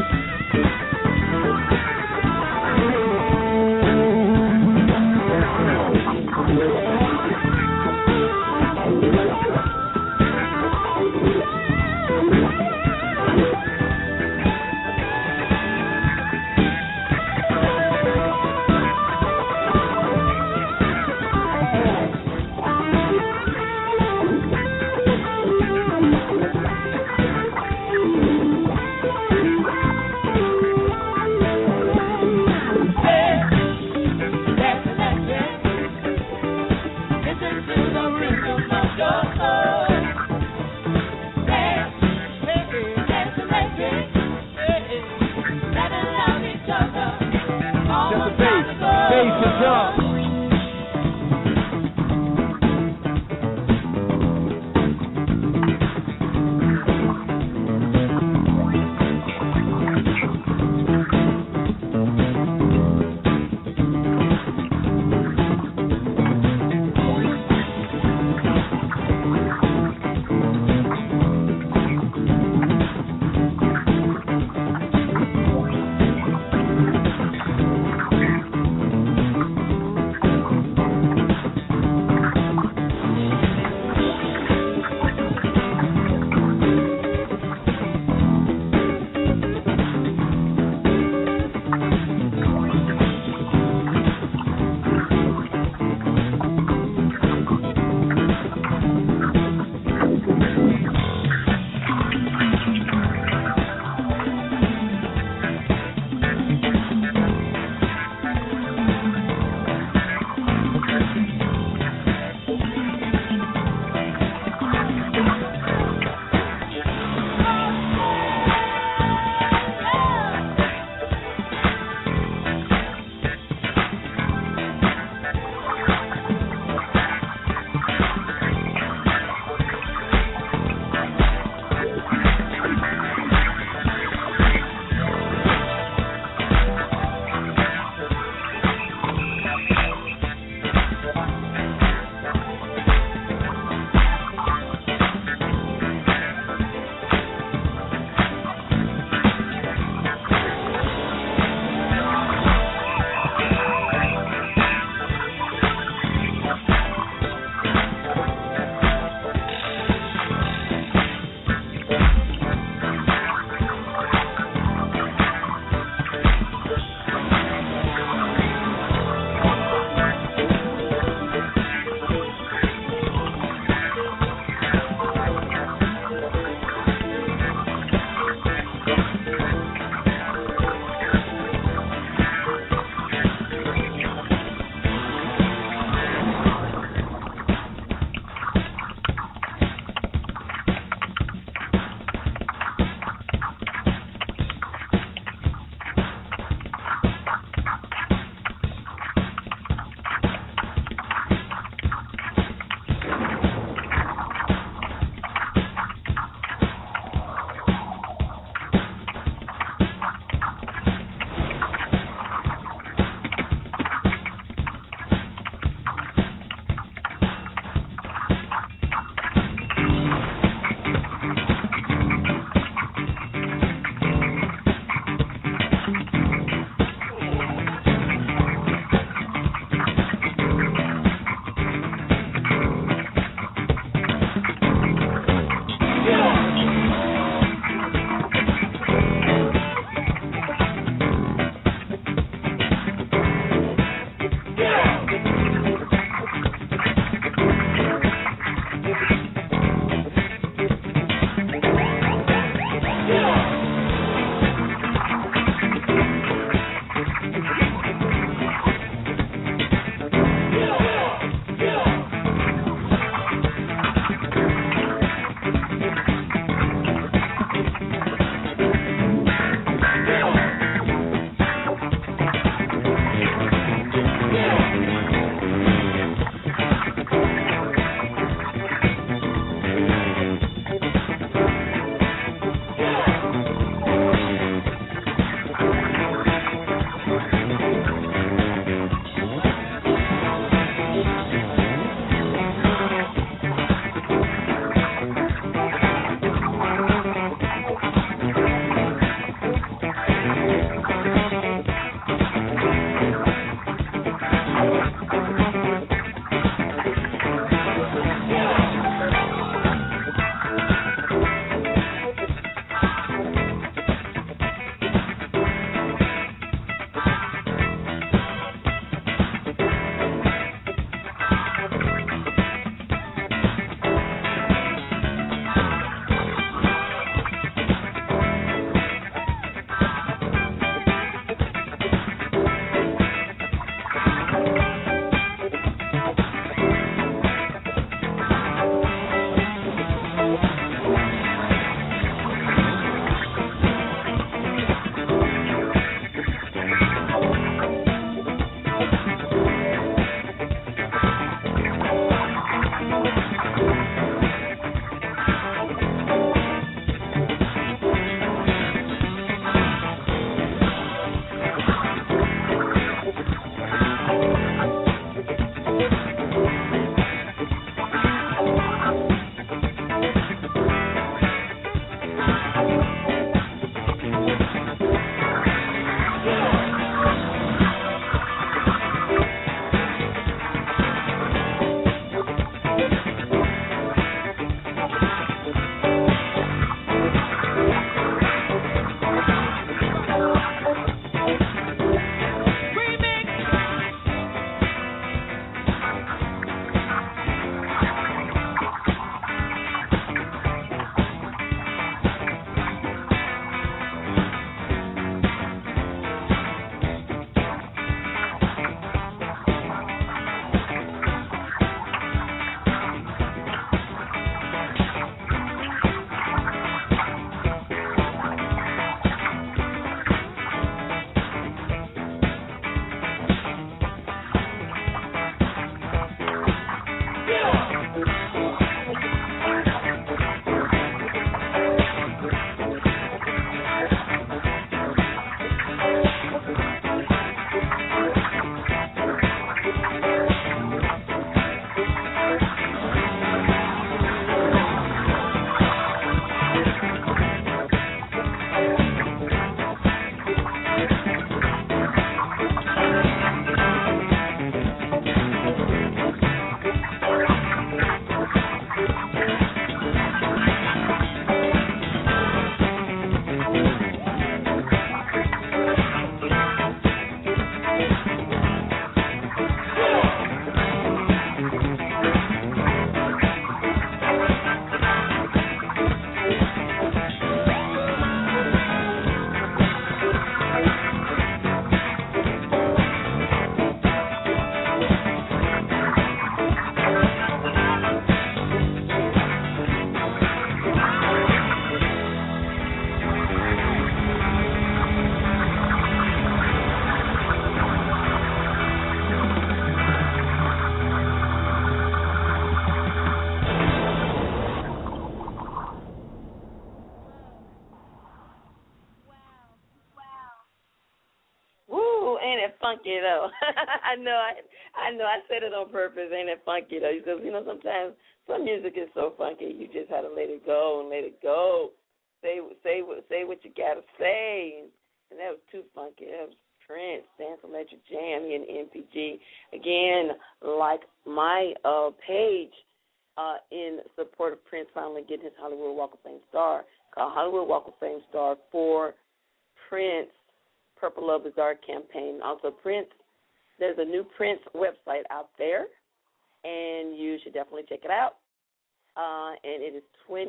funky though. I know. I said it on purpose. Ain't it funky though? Because sometimes some music is so funky, you just have to let it go and let it go. Say what you gotta say. And that was too funky. That was Prince, Dance Electric Jam here in MPG. Again, like my page in support of Prince finally getting his Hollywood Walk of Fame star, called Hollywood Walk of Fame star for Prince Purple Love Bizarre campaign. Also, Prince, there's a new Prince website out there, and you should definitely check it out. And it is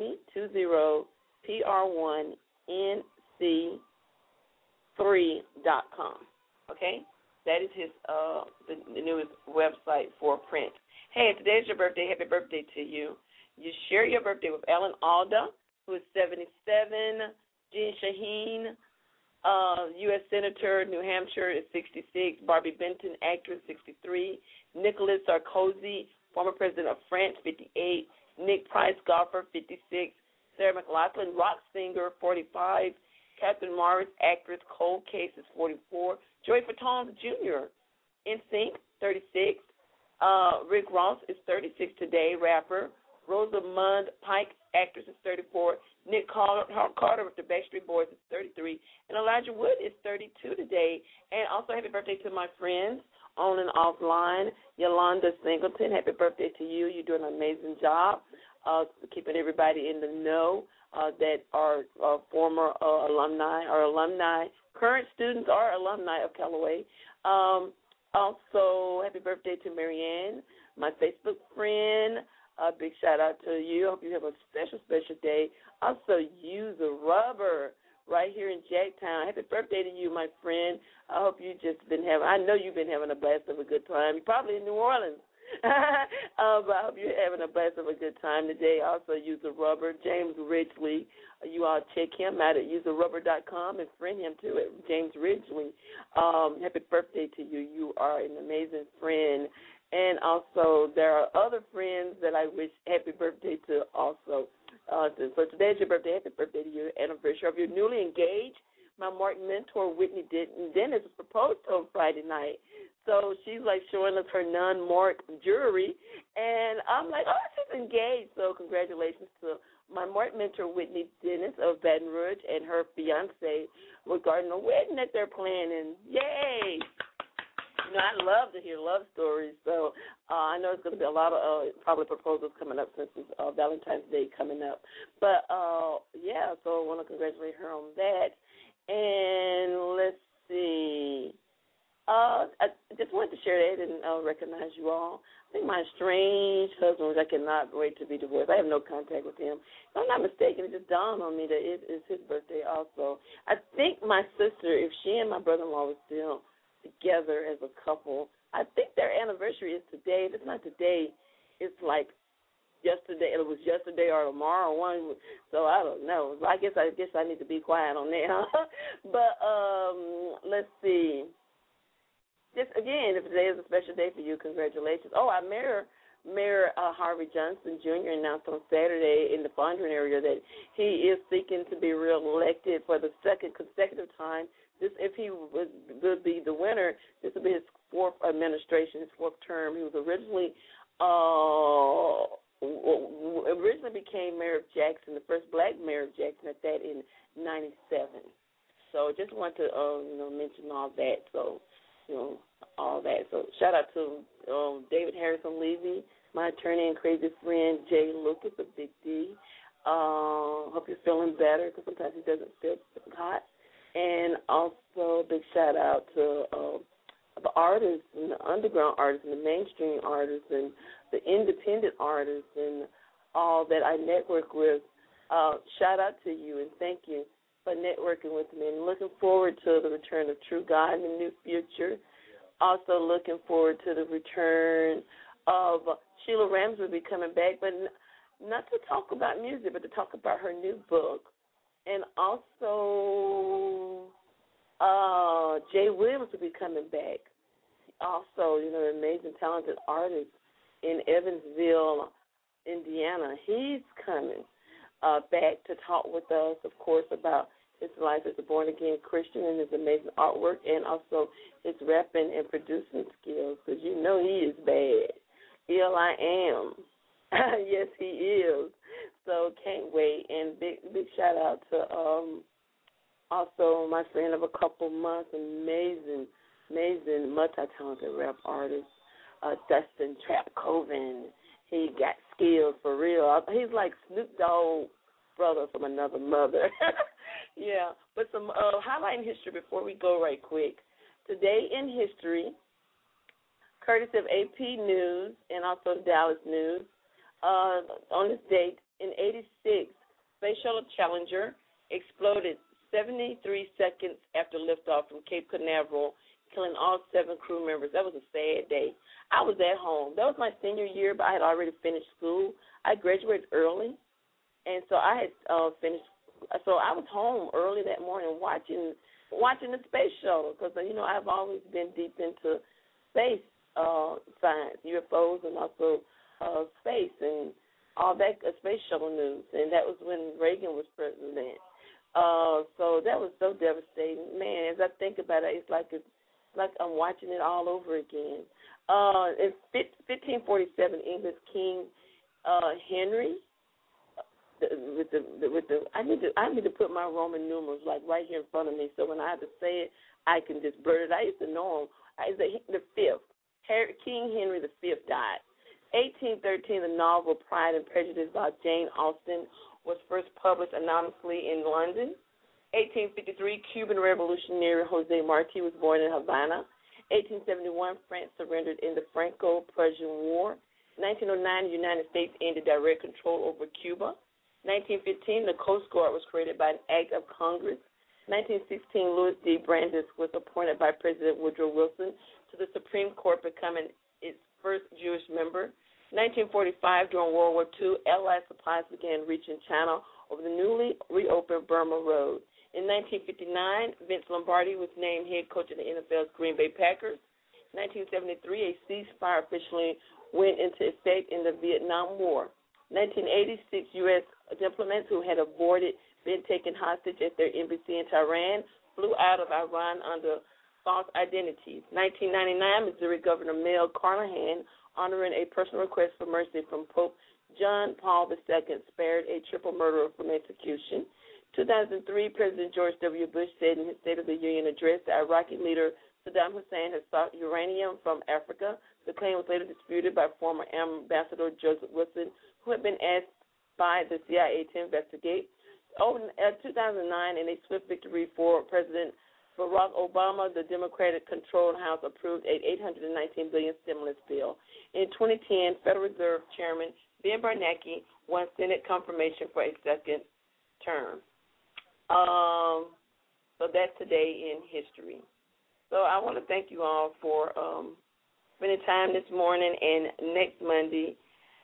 2020PR1NC3.com. Okay? That is his the newest website for Prince. Hey, today's your birthday. Happy birthday to you. You share your birthday with Ellen Alda, who is 77, Jean Shaheen, U.S. Senator, New Hampshire, is 66, Barbie Benton, actress, 63, Nicolas Sarkozy, former president of France, 58, Nick Price, golfer, 56, Sarah McLachlan, rock singer, 45, Catherine Morris, actress, Cold Case, is 44, Joey Fatone Jr., NSYNC, 36, Rick Ross is 36 today, rapper, Rosamund Pike, actress, is 34, Nick Carter with the Backstreet Boys is 33, and Elijah Wood is 32 today. And also happy birthday to my friends on and offline, Yolanda Singleton. Happy birthday to you. You're doing an amazing job keeping everybody in the know that are former alumni or alumni, current students or alumni of Callaway. Also, happy birthday to Marianne, my Facebook friend. A big shout-out to you. I hope you have a special, special day. Also, Use a Rubber right here in Jacktown. Happy birthday to you, my friend. I hope you just I know you've been having a blast of a good time. You're probably in New Orleans. But I hope you're having a blast of a good time today. Also, Use a Rubber, James Ridgely. You all check him out at usearubber.com and friend him, too, at James Ridgely. Happy birthday to you. You are an amazing friend. And also, there are other friends that I wish happy birthday to also. So today's your birthday. Happy birthday to your anniversary of your newly engaged. My Martin mentor, Whitney Dennis, was proposed to on Friday night. So she's like showing us her non-mark jewelry. And I'm like, oh, she's engaged. So congratulations to my Martin mentor, Whitney Dennis of Baton Rouge, and her fiance regarding a wedding that they're planning. Yay! I love to hear love stories, so I know it's going to be a lot of probably proposals coming up since it's Valentine's Day coming up. But, yeah, so I want to congratulate her on that. And let's see. I just wanted to share that and recognize you all. I think my estranged husband, which I cannot wait to be divorced. I have no contact with him. If I'm not mistaken, it just dawned on me that it is his birthday also. I think my sister, if she and my brother-in-law were still together as a couple, I think their anniversary is today. If it's not today, it's like yesterday. It was yesterday or tomorrow. So I don't know. I guess I need to be quiet on that. Huh? But let's see. Just again, if today is a special day for you, congratulations. Oh, our Mayor Harvey Johnson Jr. announced on Saturday in the Fondren area that he is seeking to be reelected for the second consecutive time. If he would be the winner, this will be his fourth administration, his fourth term. He was originally became mayor of Jackson, the first black mayor of Jackson at that in '97. So just want to mention all that. So all that. So shout out to David Harrison Levy, my attorney and crazy friend Jay Lucas of Big D. Hope you're feeling better because sometimes he doesn't feel hot. And also big shout out to the artists and the underground artists and the mainstream artists and the independent artists and all that I network with. Shout out to you and thank you for networking with me. And looking forward to the return of True God in the near future. Also looking forward to the return of Sheila Rams will be coming back, but not to talk about music, but to talk about her new book. And also Jay Williams will be coming back. Also, an amazing, talented artist in Evansville, Indiana. He's coming back to talk with us, of course, about his life as a born-again Christian and his amazing artwork, and also his rapping and producing skills, because you know he is bad. Ill I am. Yes, he is. So can't wait. And big shout out to also my friend of a couple months, amazing, multi-talented rap artist, Dustin Trap Coven. He got skills for real. He's like Snoop Dogg brother from another mother. Yeah, but some highlighting history before we go right quick. Today in history, courtesy of AP News and also Dallas News, on this date, in 86, Space Shuttle Challenger exploded 73 seconds after liftoff from Cape Canaveral, killing all 7 crew members. That was a sad day. I was at home. That was my senior year, but I had already finished school. I graduated early, and so I had finished. So I was home early that morning watching the space shuttle, because I've always been deep into space science, UFOs, and also space and all that space shuttle news. And that was when Reagan was president. So that was so devastating, man. As I think about it, it's like I'm watching it all over again. In 1547, English King Henry. I need to put my Roman numerals like right here in front of me, so when I have to say it, I can just blurt it. I used to know him. The fifth, King Henry V died. 1813, the novel Pride and Prejudice by Jane Austen was first published anonymously in London. 1853, Cuban revolutionary Jose Marti was born in Havana. 1871, France surrendered in the Franco-Prussian War. 1909, the United States ended direct control over Cuba. 1915, the Coast Guard was created by an act of Congress. 1916, Louis D. Brandeis was appointed by President Woodrow Wilson to the Supreme Court, becoming its first Jewish member. 1945, during World War II, Allied supplies began reaching China over the newly reopened Burma Road. In 1959, Vince Lombardi was named head coach of the NFL's Green Bay Packers. 1973, a ceasefire officially went into effect in the Vietnam War. 1986, U.S. diplomats who had been taken hostage at their embassy in Tehran flew out of Iran under false identities. 1999, Missouri Governor Mel Carnahan, honoring a personal request for mercy from Pope John Paul II, spared a triple murderer from execution. 2003, President George W. Bush said in his State of the Union address that Iraqi leader Saddam Hussein had sought uranium from Africa. The claim was later disputed by former Ambassador Joseph Wilson, who had been asked by the CIA to investigate. In 2009, in a swift victory for President Barack Obama, the Democratic-controlled House approved an $819 billion stimulus bill. In 2010, Federal Reserve Chairman Ben Bernanke won Senate confirmation for a second term. So that's today in history. So I want to thank you all for spending time this morning, and next Monday,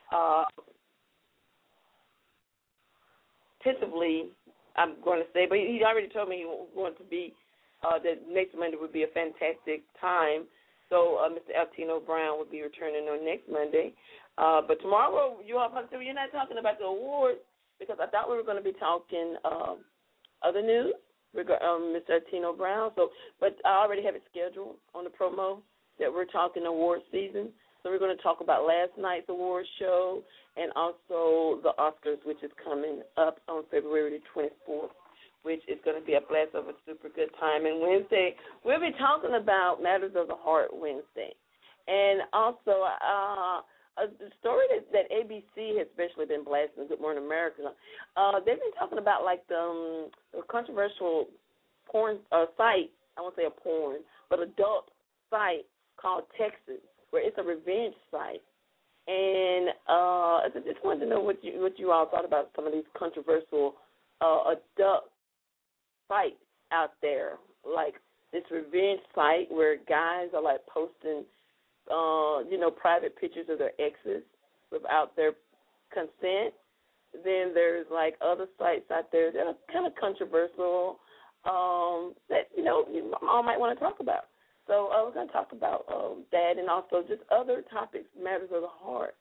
tentatively, I'm going to say, but he already told me he was going to be, that next Monday would be a fantastic time. So Mr. Altino Brown will be returning on next Monday. But tomorrow, you're not talking about the awards, because I thought we were going to be talking other news regarding Mr. Altino Brown. But I already have it scheduled on the promo that we're talking award season. So we're going to talk about last night's award show and also the Oscars, which is coming up on February the 24th, which is going to be a blast of a super good time. And Wednesday, we'll be talking about Matters of the Heart Wednesday. And also the story that ABC has especially been blasting, Good Morning America, they've been talking about like the controversial porn site, I won't say a porn, but adult site called Texas, where it's a revenge site. And I just wanted to know what you all thought about some of these controversial adult sites out there, like this revenge site where guys are like posting, private pictures of their exes without their consent. Then there's like other sites out there that are kind of controversial that you all might want to talk about. So we're going to talk about that and also just other topics, matters of the heart.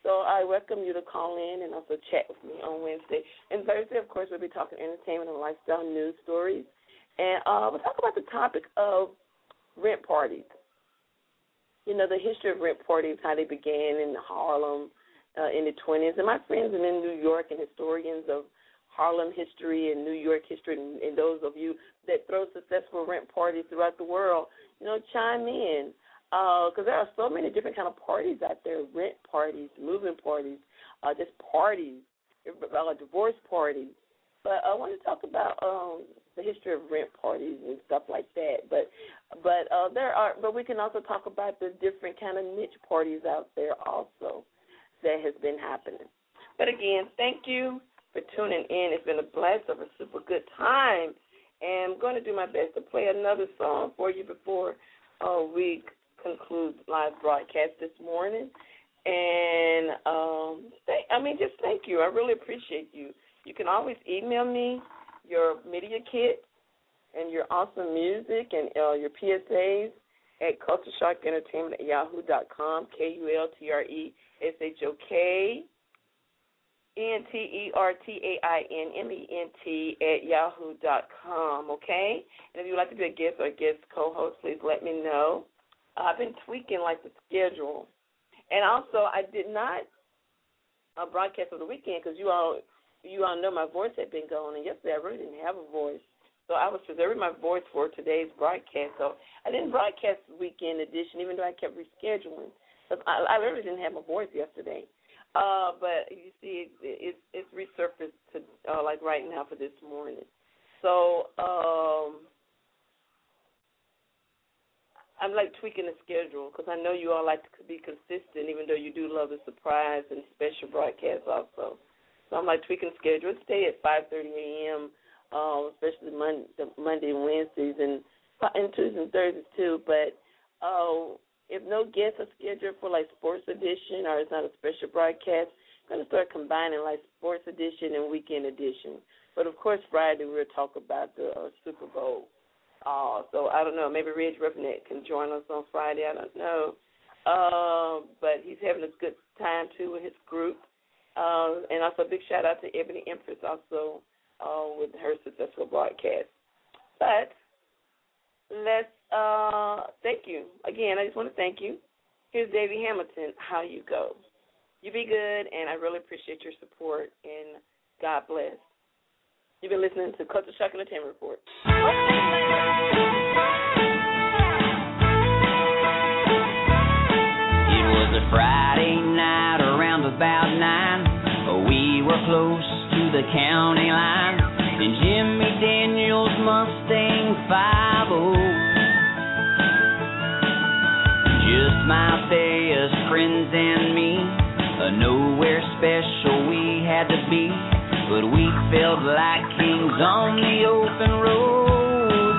So I welcome you to call in and also chat with me on Wednesday. And Thursday, of course, we'll be talking entertainment and lifestyle news stories. And we'll talk about the topic of rent parties. You know, the history of rent parties, how they began in Harlem in the 20s. And my friends are in New York and historians of Harlem history and New York history, and those of you that throw successful rent parties throughout the world, you know, chime in. Because there are so many different kind of parties out there, rent parties, moving parties, just parties, divorce parties. But I want to talk about the history of rent parties and stuff like that. But we can also talk about the different kind of niche parties out there also that has been happening. But again, thank you for tuning in. It's been a blast of a super good time, and I'm going to do my best to play another song for you before we conclude live broadcast this morning. And just thank you. I really appreciate you. You can always email me your media kit and your awesome music and your PSAs at cultureshockentertainment@yahoo.com, KultureShockEntertainment@yahoo.com, okay? And if you would like to be a guest or a guest co-host, please let me know. I've been tweaking, like, the schedule. And also, I did not broadcast over the weekend because you all know my voice had been going, and yesterday I really didn't have a voice. So I was preserving my voice for today's broadcast. So I didn't broadcast the weekend edition, even though I kept rescheduling. Because I really didn't have a voice yesterday. But you see, it's resurfaced to like right now for this morning. So I'm like tweaking the schedule because I know you all like to be consistent, even though you do love the surprise and special broadcasts also. So I'm like tweaking the schedule. Stay at 5:30 a.m., especially Monday and Wednesdays and Tuesdays and Thursdays too. But if no guests are scheduled for like sports edition or it's not a special broadcast, I'm going to start combining like sports edition and weekend edition. But of course, Friday we'll talk about the Super Bowl. So I don't know. Maybe Reg Roughneck can join us on Friday. I don't know. But he's having a good time too with his group. And also a big shout out to Ebony Empress also with her successful broadcast. But let's thank you. Again, I just want to thank you. Here's Davey Hamilton, How You Go. You be good, and I really appreciate your support, and God bless. You've been listening to Culture Shock Entertainment Report.
It was a Friday night around about 9. We were close to the county line in Jimmy Daniels' Mustang 5-0. Just my best friends and me, nowhere special we had to be, but we felt like kings on the open road.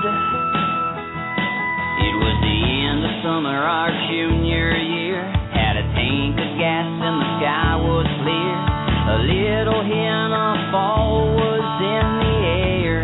It was the end of summer, our junior year. Had a tank of gas and the sky was clear. A little hint of fall was in the air.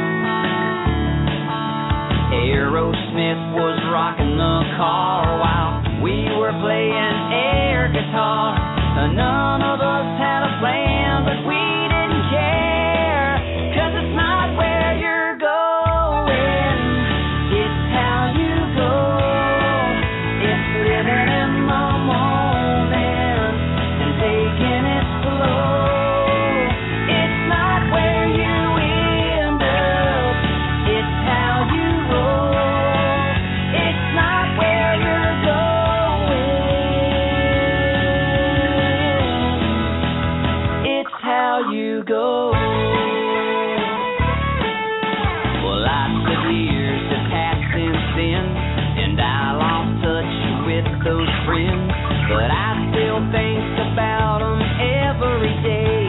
Aerosmith was rocking the car while we were playing air guitar. None of us had a plan, but we didn't care, 'cause it's not where you're going, it's how you go. It's living in the moment and taking it slow. It's not where you end up, it's how you roll. It's not where you're going, it's how you go. Well, lots of years have passed since then, and I lost touch with those friends, but I still think about them every day.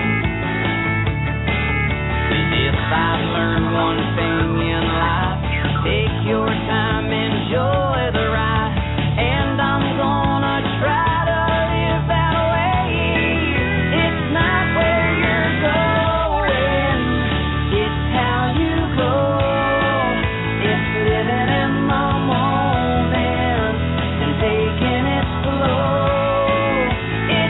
'Cause if I've learned one thing in life, take your time, enjoy the ride, and I'm gonna try to live that way. It's not where you're going, it's how you go. It's living in the moment and taking it slow.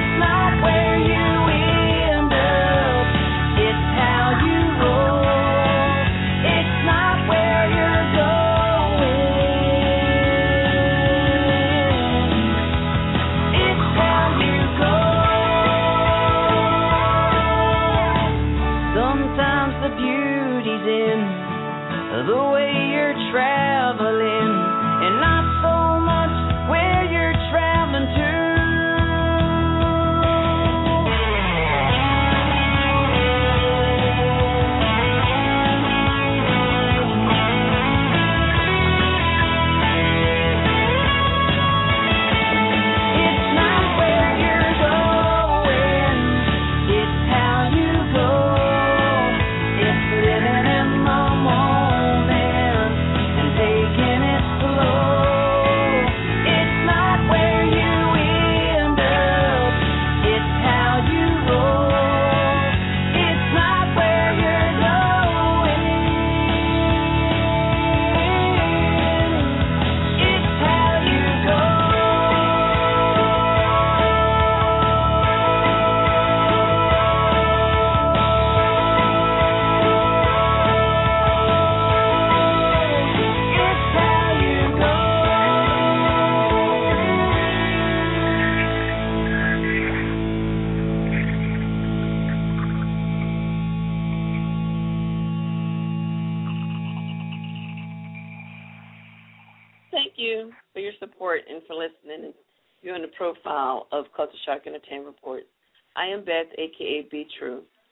thank you for your support and for listening and viewing the profile of Culture Shock Entertainment Report. I am Beth, a.k.a. Be True.